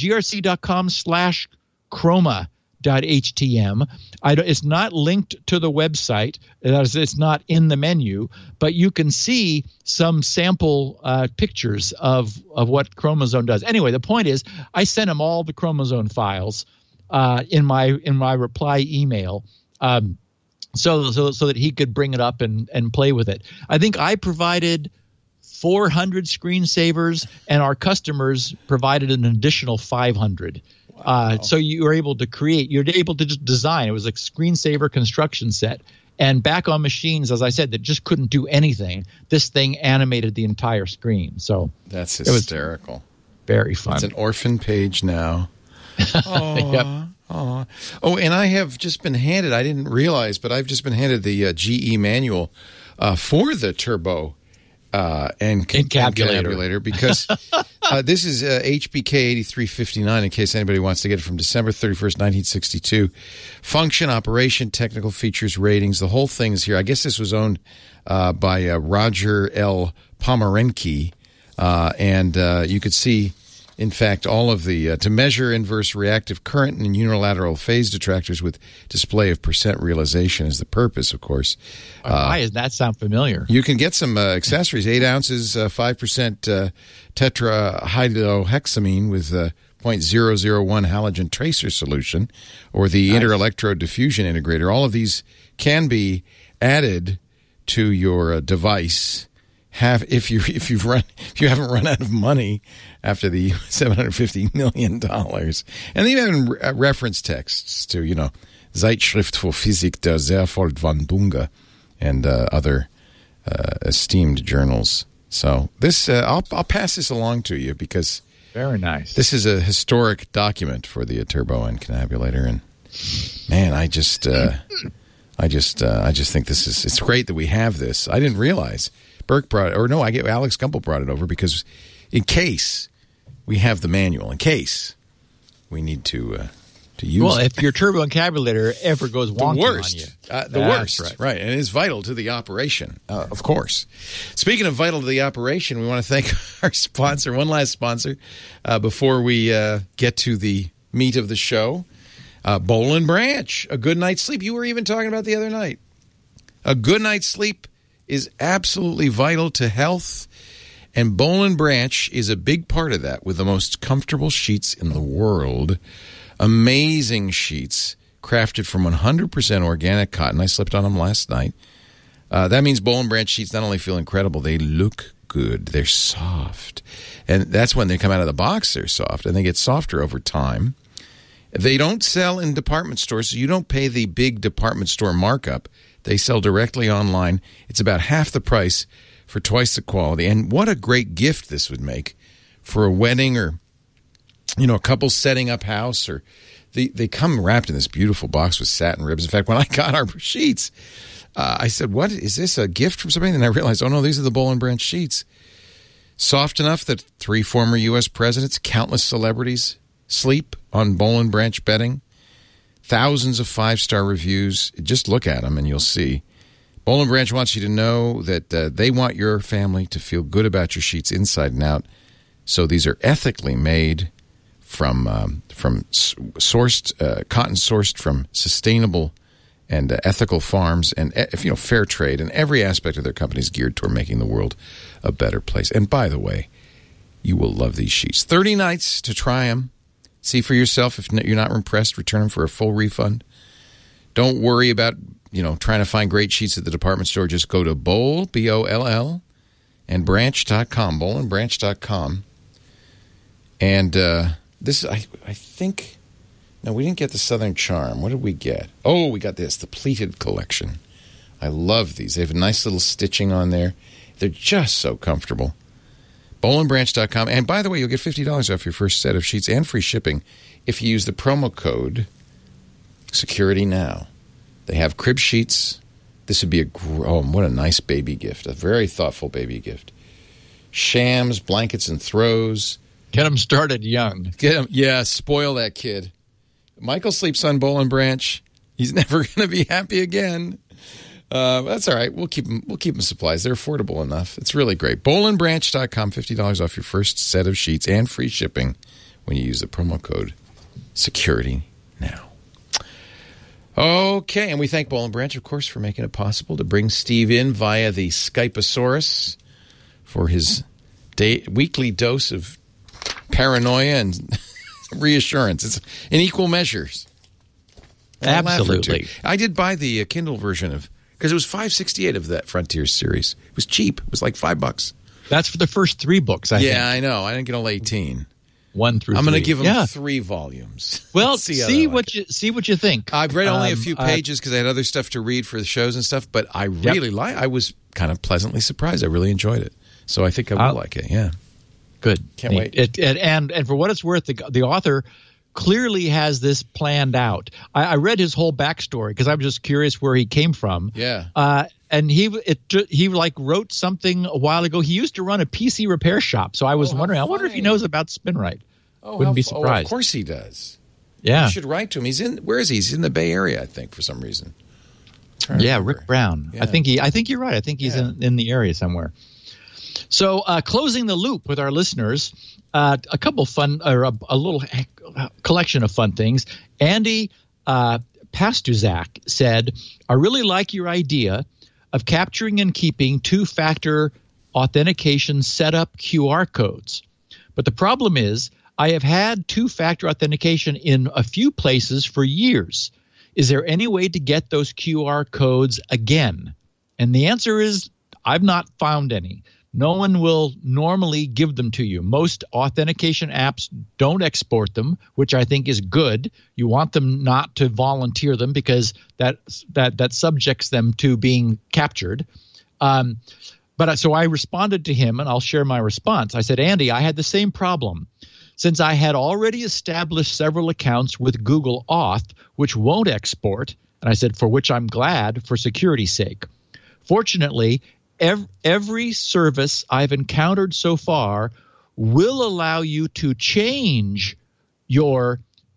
grc.com/chroma.htm. It's not linked to the website. It's not in the menu, but you can see some sample pictures of what Chromazone does. Anyway, the point is, I sent him all the Chromazone files in my reply email. So that he could bring it up and play with it. I think I provided 400 screensavers, and our customers provided an additional 500. Wow. So you were able to you're able to just design. It was a screensaver construction set. And back on machines, as I said, that just couldn't do anything, this thing animated the entire screen. So that's hysterical. Very fun. It's an orphan page now. Yep. Oh, and I have just been handed, I didn't realize, but I've just been handed the GE manual for the turbo encabulator because this is HBK 8359 in case anybody wants to get it, from December 31st, 1962. Function, operation, technical features, ratings, the whole thing is here. I guess this was owned by Roger L. Pomerenke, and you could see, in fact, all of the to measure inverse reactive current and unilateral phase detractors with display of percent realization is the purpose, of course. Why does that sound familiar? You can get some accessories, 8 ounces, 5% tetrahydrohexamine with 0.001 halogen tracer solution, or the interelectrode diffusion integrator. All of these can be added to your device. If you haven't run out of money after the $750 million, and they even reference texts to Zeitschrift für Physik der Serfold von Bunge and other esteemed journals. So this I'll pass this along to you because very nice. This is a historic document for the turbo encabulator, and man, I just think it's great that we have this. I didn't realize. Alex Gumpel brought it over because in case we have the manual, in case we need to use Well, if your turbo encabulator ever goes wonky on you. The worst, right. And it's vital to the operation, of course. Speaking of vital to the operation, we want to thank our sponsor, one last sponsor, before we get to the meat of the show. Boll & Branch, a good night's sleep. You were even talking about the other night. A good night's sleep is absolutely vital to health, and Boll & Branch is a big part of that with the most comfortable sheets in the world. Amazing sheets crafted from 100% organic cotton. I slipped on them last night. That means Boll & Branch sheets not only feel incredible, they look good. They're soft. And that's when they come out of the box, they're soft, and they get softer over time. They don't sell in department stores, so you don't pay the big department store markup. They sell directly online. It's about half the price for twice the quality. And what a great gift this would make for a wedding or, a couple setting up house. Or they come wrapped in this beautiful box with satin ribbons. In fact, when I got our sheets, I said, what, is this a gift from somebody? And I realized, oh, no, these are the Boll & Branch sheets. Soft enough that 3 former U.S. presidents, countless celebrities sleep on Boll & Branch bedding. Thousands of 5-star reviews. Just look at them and you'll see. Boll & Branch wants you to know that they want your family to feel good about your sheets inside and out. So these are ethically made from sourced cotton sourced from sustainable and ethical farms, and fair trade, and every aspect of their company is geared toward making the world a better place. And by the way, you will love these sheets. 30 nights to try them. See for yourself. If you're not impressed, return them for a full refund. Don't worry about trying to find great sheets at the department store. Just go to Boll, Boll, and branch.com, bollandbranch.com. And this, I think. No, we didn't get the Southern Charm. What did we get? Oh, we got this, the Pleated Collection. I love these. They have a nice little stitching on there. They're just so comfortable. bollandbranch.com. And by the way, you'll get $50 off your first set of sheets and free shipping if you use the promo code SecurityNow. They have crib sheets. This would be what a nice baby gift. A very thoughtful baby gift. Shams, blankets, and throws. Get them started young. Spoil that kid. Michael sleeps on Boll & Branch. He's never going to be happy again. That's all right. We'll keep him supplies. They're affordable enough. It's really great. bollandbranch.com, $50 off your first set of sheets and free shipping when you use the promo code SecurityNow. Okay, and we thank Boll & Branch, of course, for making it possible to bring Steve in via the Skypeosaurus for his weekly dose of paranoia and reassurance. It's in equal measures. Absolutely. I did buy the Kindle version because it was $5.68 of that Frontier series. It was cheap. It was like $5. That's for the first 3 books, I think. Yeah, I know. I didn't get all 18. 1 through 3. I'm going to give them 3 volumes. Well, see what you think. I've read only a few pages because I had other stuff to read for the shows and stuff, but I really I was kind of pleasantly surprised. I really enjoyed it. So I think I will like it, yeah. Good. Can't wait. And for what it's worth, the author clearly has this planned out. I read his whole backstory because I'm just curious where he came from. Yeah. And he wrote something a while ago. He used to run a PC repair shop, so I was wondering. I wonder if he knows about SpinRite. Wouldn't be surprised. Of course he does. Yeah. You should write to him. Where is he? He's in the Bay Area, I think, for some reason. Yeah, Rick Brown. Yeah. I think you're right. I think he's in the area somewhere. So, closing the loop with our listeners, a couple fun, or a little collection of fun things. Andy Pastuzak said, "I really like your idea of capturing and keeping 2-factor authentication setup QR codes. But the problem is, I have had 2-factor authentication in a few places for years. Is there any way to get those QR codes again?" And the answer is, I've not found any. No one will normally give them to you. Most authentication apps don't export them, which I think is good. You want them not to volunteer them because that subjects them to being captured. So I responded to him, and I'll share my response. I said, Andy, I had the same problem. Since I had already established several accounts with Google Auth, which won't export, and I said, for which I'm glad for security's sake. Fortunately, every service I've encountered so far will allow you to change your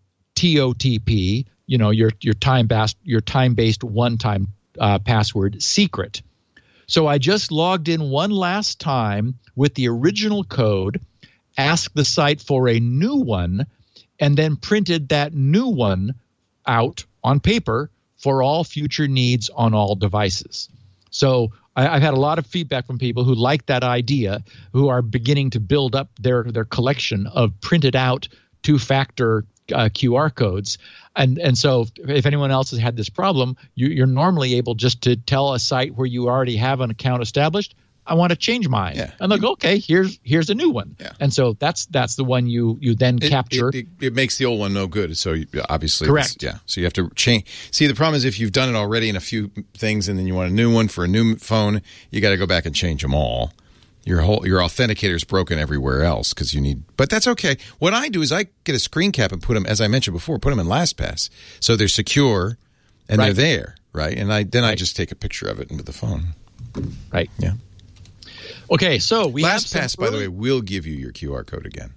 TOTP, your time-based one-time password secret. So I just logged in one last time with the original code, asked the site for a new one, and then printed that new one out on paper for all future needs on all devices. So I've had a lot of feedback from people who like that idea, who are beginning to build up their collection of printed out 2-factor QR codes. And so if anyone else has had this problem, you're normally able just to tell a site where you already have an account established, I want to change mine. Yeah. And they'll go, okay, here's a new one. Yeah. And so that's the one you then capture. It makes the old one no good. So obviously, correct. Yeah. So you have to change. See, the problem is if you've done it already in a few things and then you want a new one for a new phone, you got to go back and change them all. Your authenticator is broken everywhere else because you need. But that's okay. What I do is I get a screen cap and put them, as I mentioned before, put them in LastPass so they're secure and they're there, right? And I just take a picture of it with the phone. Right. Yeah. Okay, so we have LastPass, by the way, will give you your QR code again.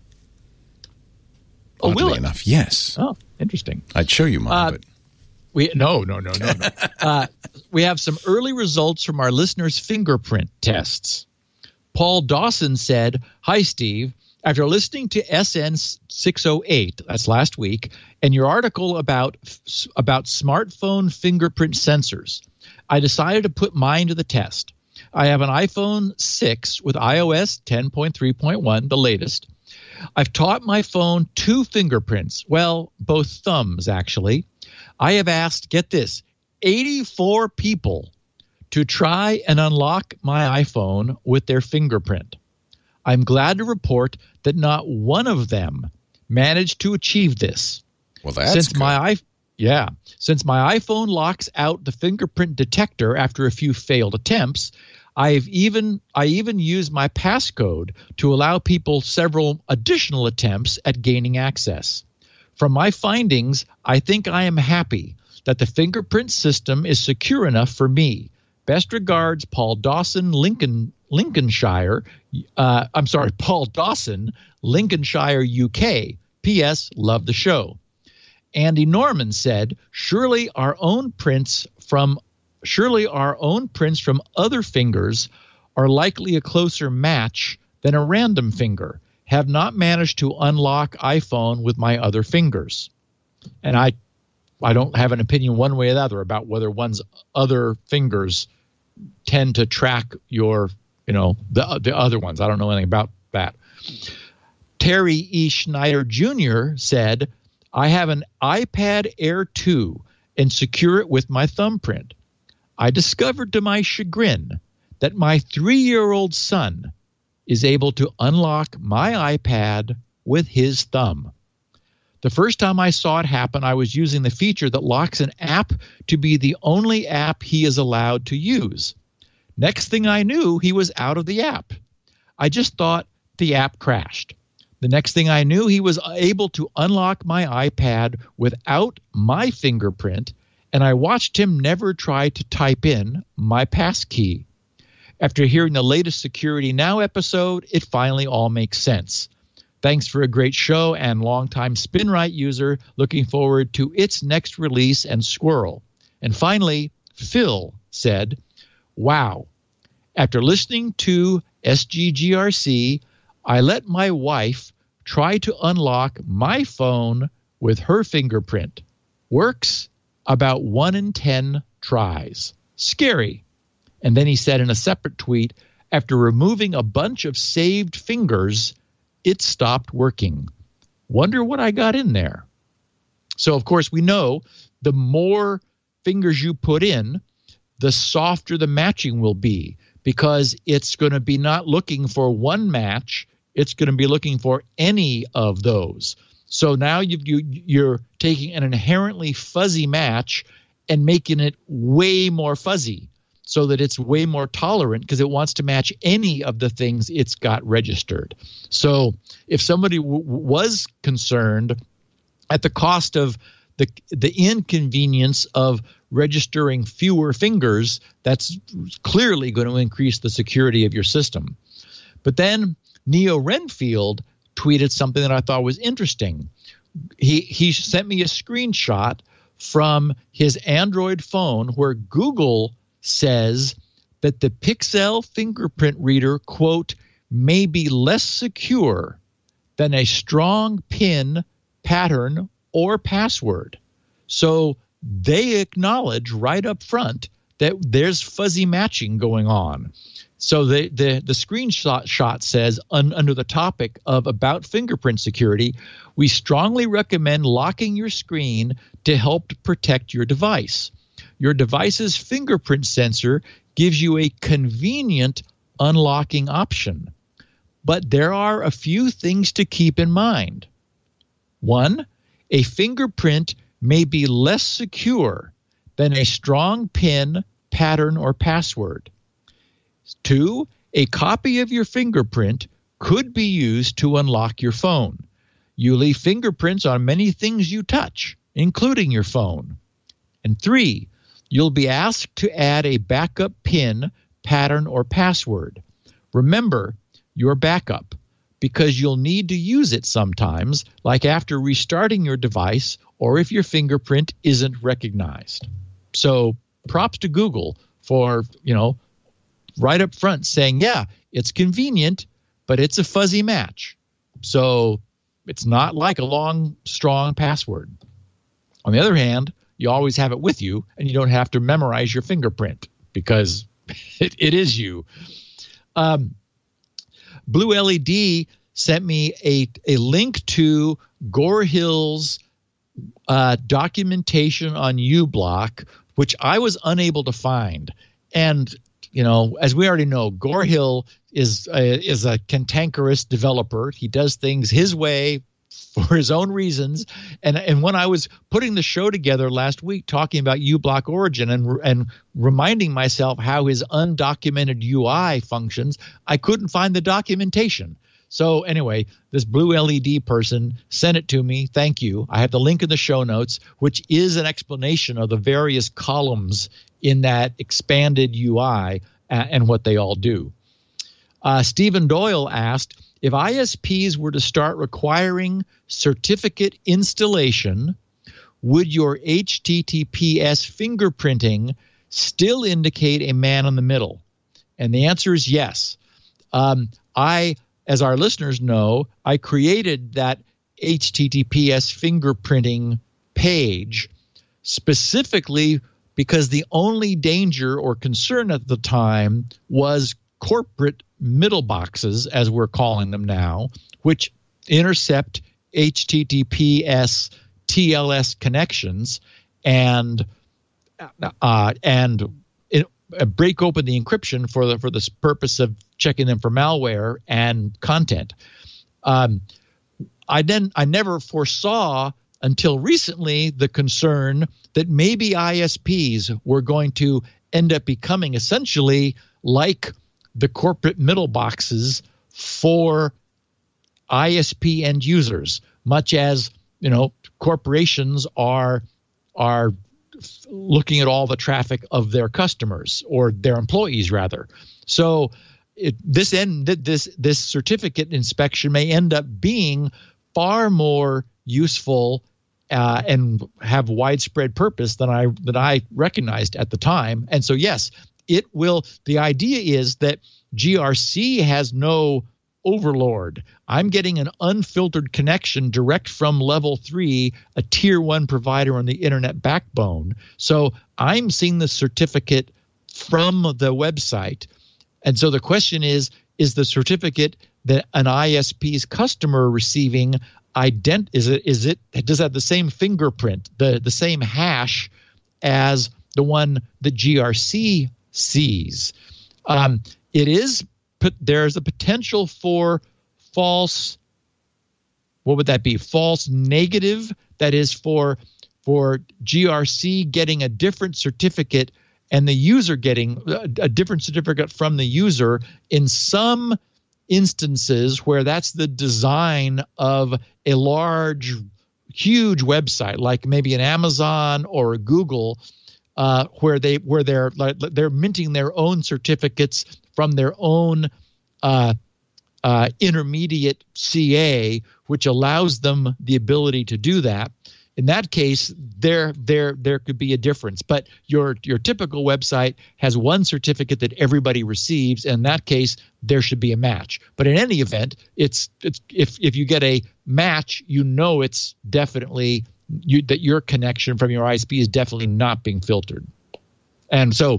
Oh, will it? Enough, yes. Oh, interesting. I'd show you mine, but no. We have some early results from our listeners' fingerprint tests. Paul Dawson said, "Hi, Steve. After listening to SN 608, that's last week, and your article about smartphone fingerprint sensors, I decided to put mine to the test. I have an iPhone 6 with iOS 10.3.1, the latest. I've taught my phone 2 fingerprints, well, both thumbs, actually. I have asked, get this, 84 people to try and unlock my iPhone with their fingerprint. I'm glad to report that not one of them managed to achieve this. Well, that's Since good. Since my iPhone locks out the fingerprint detector after a few failed attempts, I even used my passcode to allow people several additional attempts at gaining access. From my findings, I think I am happy that the fingerprint system is secure enough for me. Best regards, Paul Dawson, Lincolnshire. Paul Dawson, Lincolnshire, UK. P.S. Love the show." Andy Norman said, surely our own prints from other fingers are likely a closer match than a random finger. Have not managed to unlock iPhone with my other fingers. And I don't have an opinion one way or the other about whether one's other fingers tend to track your, the other ones. I don't know anything about that. Terry E. Schneider Jr. said, I have an iPad Air 2 and secure it with my thumbprint. I discovered to my chagrin that my 3-year-old son is able to unlock my iPad with his thumb. The first time I saw it happen, I was using the feature that locks an app to be the only app he is allowed to use. Next thing I knew, he was out of the app. I just thought the app crashed. The next thing I knew, he was able to unlock my iPad without my fingerprint, and I watched him never try to type in my passkey. After hearing the latest Security Now episode, it finally all makes sense. Thanks for a great show and longtime SpinRite user. Looking forward to its next release and squirrel. And finally, Phil said, wow. After listening to SGGRC, I let my wife try to unlock my phone with her fingerprint. Works about 1 in 10 tries. Scary. And then he said in a separate tweet, after removing a bunch of saved fingers, it stopped working. Wonder what I got in there. So, of course, we know the more fingers you put in, the softer the matching will be, because it's going to be not looking for one match. It's going to be looking for any of those. So now you're taking an inherently fuzzy match and making it way more fuzzy so that it's way more tolerant because it wants to match any of the things it's got registered. So if somebody was concerned at the cost of the inconvenience of registering fewer fingers, that's clearly going to increase the security of your system. But then Neo Renfield tweeted something that I thought was interesting. He sent me a screenshot from his Android phone where Google says that the Pixel fingerprint reader, quote, may be less secure than a strong PIN, pattern, or password. So they acknowledge right up front that there's fuzzy matching going on. So the screenshot says, under the topic of about fingerprint security, we strongly recommend locking your screen to help protect your device. Your device's fingerprint sensor gives you a convenient unlocking option. But there are a few things to keep in mind. 1, a fingerprint may be less secure than a strong PIN, pattern, or password. 2, a copy of your fingerprint could be used to unlock your phone. You leave fingerprints on many things you touch, including your phone. And 3, you'll be asked to add a backup PIN, pattern, or password. Remember your backup, because you'll need to use it sometimes, like after restarting your device or if your fingerprint isn't recognized. So props to Google for, right up front saying, yeah, it's convenient, but it's a fuzzy match. So it's not like a long, strong password. On the other hand, you always have it with you, and you don't have to memorize your fingerprint because it is you. Blue LED sent me a link to Gore Hill's documentation on uBlock, which I was unable to find. And as we already know, Gore Hill is a cantankerous developer. He does things his way for his own reasons. And when I was putting the show together last week, talking about uBlock Origin and reminding myself how his undocumented UI functions, I couldn't find the documentation. So anyway, this Blue LED person sent it to me. Thank you. I have the link in the show notes, which is an explanation of the various columns in that expanded UI and what they all do. Stephen Doyle asked, if ISPs were to start requiring certificate installation, would your HTTPS fingerprinting still indicate a man in the middle? And the answer is yes. As our listeners know, I created that HTTPS fingerprinting page specifically because the only danger or concern at the time was corporate middle boxes, as we're calling them now, which intercept HTTPS TLS connections and break open the encryption for the purpose of checking them for malware and content. I never foresaw until recently the concern that maybe ISPs were going to end up becoming essentially like the corporate middle boxes for ISP end users, much as corporations are looking at all the traffic of their customers or their employees rather. So this certificate inspection may end up being far more useful and have widespread purpose than I recognized at the time. And so yes, it will. The idea is that GRC has no overlord. I'm getting an unfiltered connection direct from level 3, a tier 1 provider on the internet backbone. So I'm seeing the certificate from the website. And so the question is the certificate that an ISP's customer receiving does it have the same fingerprint, the same hash as the one that GRC sees? There's a potential for false, what would that be? False negative. That is for GRC getting a different certificate and the user getting a different certificate from the user in some instances where that's the design of a large, huge website, like maybe an Amazon or a Google, where they're minting their own certificates from their own intermediate CA, which allows them the ability to do that. In that case, there could be a difference. But your typical website has one certificate that everybody receives. In that case, there should be a match. But in any event, it's if you get a match, it's definitely that your connection from your ISP is definitely not being filtered. And so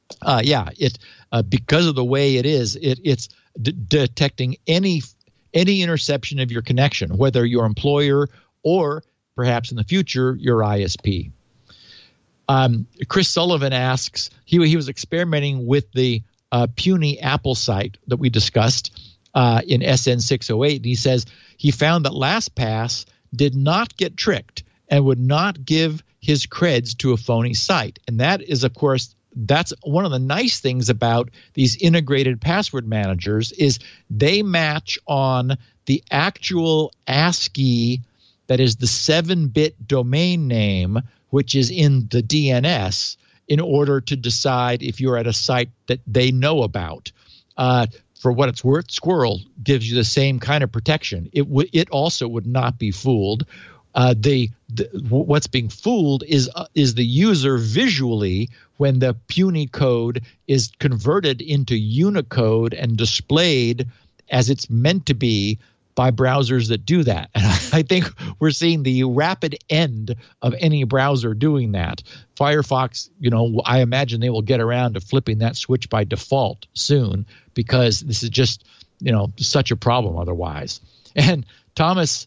Because of the way it is, it's detecting any interception of your connection, whether your employer or perhaps in the future your ISP. Chris Sullivan asks, he was experimenting with the puny Apple site that we discussed in SN 608, and he says he found that LastPass did not get tricked and would not give his creds to a phony site. And that is, of course, that's one of the nice things about these integrated password managers is they match on the actual ASCII, that is the 7-bit domain name, which is in the DNS, in order to decide if you're at a site that they know about. For what it's worth, Squirrel gives you the same kind of protection. It also would not be fooled. What's being fooled is the user visually when the puny code is converted into Unicode and displayed as it's meant to be by browsers that do that. And I think we're seeing the rapid end of any browser doing that. Firefox, I imagine they will get around to flipping that switch by default soon, because this is just, such a problem otherwise. And Thomas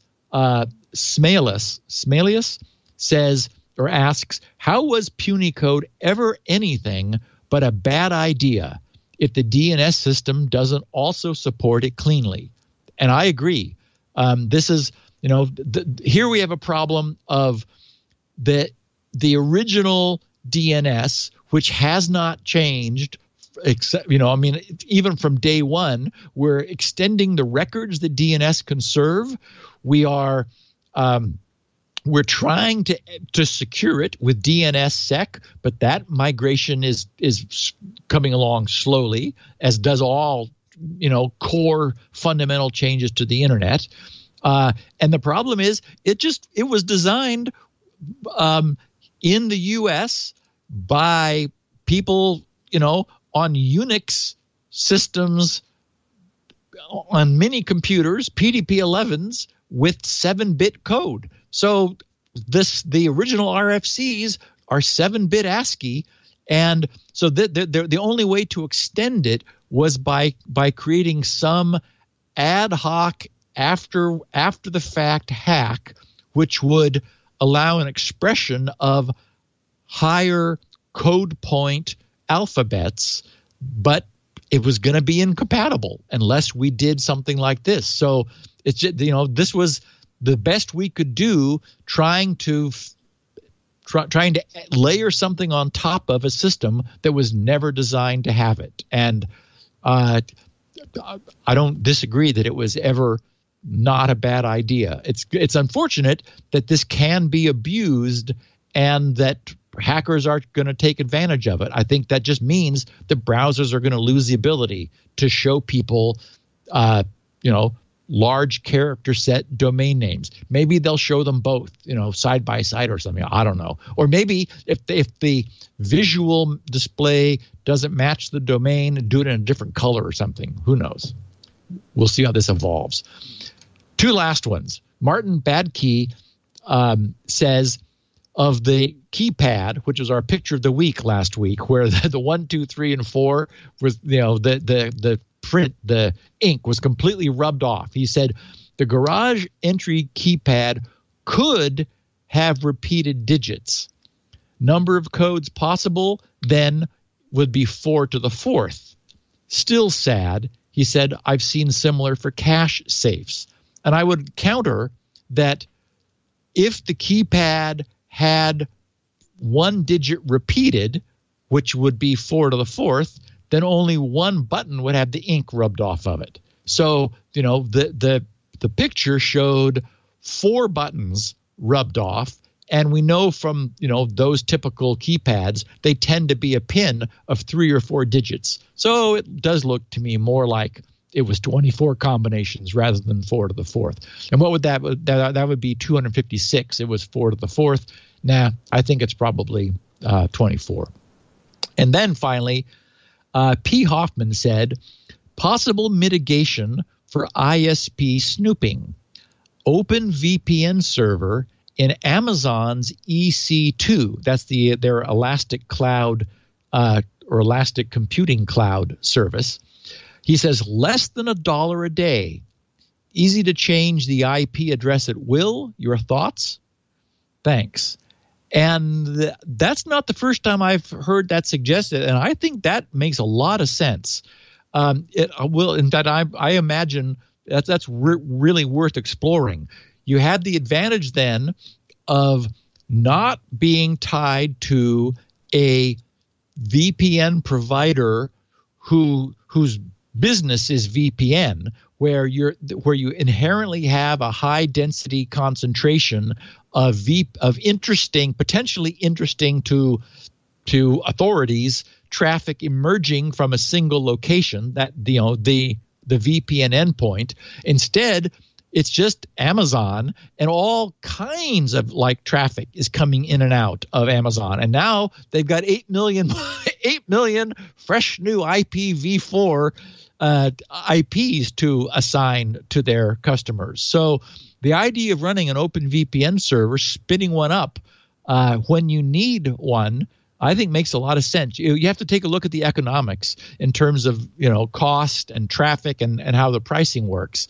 Smalius says or asks, how was puny code ever anything but a bad idea if the DNS system doesn't also support it cleanly? And I agree. This is, here we have a problem of the original DNS, which has not changed, except, even from day one. We're extending the records that DNS can serve. We're trying to secure it with DNSSEC, but that migration is coming along slowly, as does all core fundamental changes to the internet. And the problem is it was designed in the US by people, on Unix systems, on mini computers, PDP-11s with 7-bit code. So the original RFCs are 7-bit ASCII. And so the only way to extend it was by creating some ad hoc after the fact hack, which would allow an expression of higher code point alphabets, but it was going to be incompatible unless we did something like this. So it's just, this was the best we could do, trying to layer something on top of a system that was never designed to have it. And I don't disagree that it was ever not a bad idea. It's unfortunate that this can be abused and that hackers are going to take advantage of it. I think that just means that browsers are going to lose the ability to show people, large character set domain names. Maybe they'll show them both, side by side or something. I don't know. Or maybe if the visual display doesn't match the domain, do it in a different color or something. Who knows? We'll see how this evolves. Two last ones. Martin Badkey says of the keypad, which was our picture of the week last week, where the 1, 2, 3, and 4 was, the print, the ink was completely rubbed off. He said the garage entry keypad could have repeated digits. Number of codes possible then would be 4 to the 4th. Still sad. He said, I've seen similar for cache safes. And I would counter that if the keypad had 1 digit repeated, which would be 4 to the 4th, then only 1 button would have the ink rubbed off of it. So, the picture showed 4 buttons rubbed off, and we know from, those typical keypads, they tend to be a pin of 3 or 4 digits. So it does look to me more like it was 24 combinations rather than 4 to the 4th. And what would that would be 256. It was 4 to the 4th. Nah, I think it's probably 24. And then finally, P. Hoffman said, possible mitigation for ISP snooping. Open VPN server in Amazon's EC2. That's their Elastic Cloud or Elastic Computing Cloud service. He says less than $1 a day. Easy to change the IP address at will. Your thoughts? Thanks. And that's not the first time I've heard that suggested, and I think that makes a lot of sense. It will, in fact, I imagine that's really worth exploring. You have the advantage then of not being tied to a VPN provider whose business is VPN, where you inherently have a high density concentration of potentially interesting to authorities traffic emerging from a single location, that the VPN endpoint. Instead, it's just Amazon, and all kinds of traffic is coming in and out of Amazon. And now they've got 8 million fresh new IPv4 IPs to assign to their customers. So the idea of running an open VPN server, spinning one up when you need one, I think makes a lot of sense. You have to take a look at the economics in terms of cost and traffic and how the pricing works.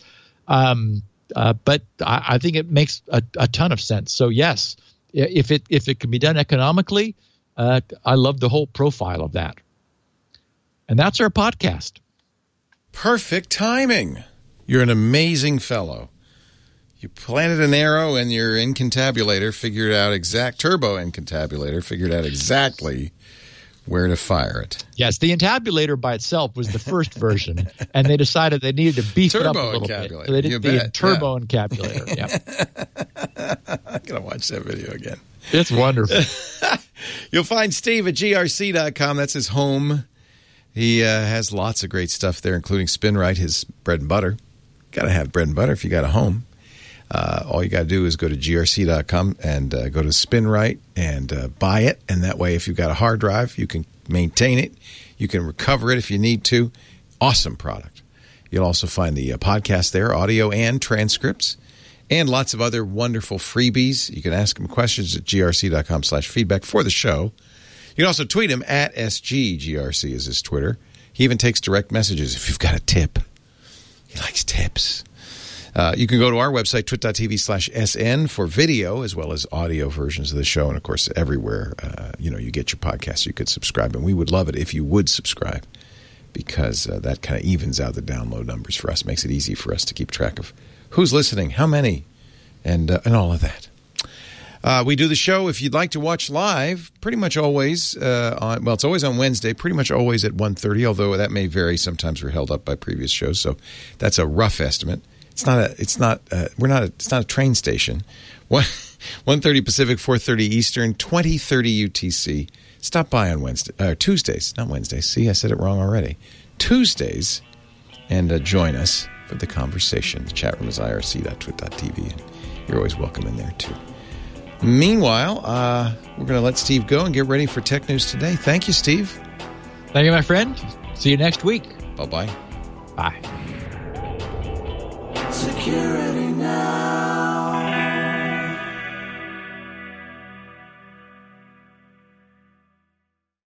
But I think it makes a ton of sense. So yes, if it can be done economically, I love the whole profile of that. And that's our podcast. Perfect timing. You're an amazing fellow. You planted an arrow and your turbo encabulator figured out exactly where to fire it. Yes, the encabulator by itself was the first version, and they decided they needed to beef it up a little bit. So they did the turbo encabulator. Yeah. I'm going to watch that video again. It's wonderful. You'll find Steve at grc.com. That's his home. He has lots of great stuff there, including SpinRite, his bread and butter. Got to have bread and butter if you got a home. All you got to do is go to grc.com and go to SpinRite and buy it. And that way, if you've got a hard drive, you can maintain it. You can recover it if you need to. Awesome product. You'll also find the podcast there, audio and transcripts, and lots of other wonderful freebies. You can ask him questions at grc.com/feedback for the show. You can also tweet him at SGGRC is his Twitter. He even takes direct messages if you've got a tip. He likes tips. You can go to our website, twit.tv/SN, for video as well as audio versions of the show. And, of course, everywhere you get your podcast, you could subscribe. And we would love it if you would subscribe, because that kind of evens out the download numbers for us, makes it easy for us to keep track of who's listening, how many, and all of that. We do the show, if you'd like to watch live, pretty much always it's always on Wednesday, pretty much always at 1:30, although that may vary. Sometimes we're held up by previous shows, so that's a rough estimate. It's not a train station. 1:30 Pacific, 4:30 Eastern, 20:30 UTC. Stop by on Tuesdays, not Wednesdays. See, I said it wrong already. Tuesdays, and join us for the conversation. The chat room is irc.twit.tv, and you're always welcome in there too. Meanwhile, we're going to let Steve go and get ready for Tech News Today. Thank you, Steve. Thank you, my friend. See you next week. Bye-bye. Bye. Secure.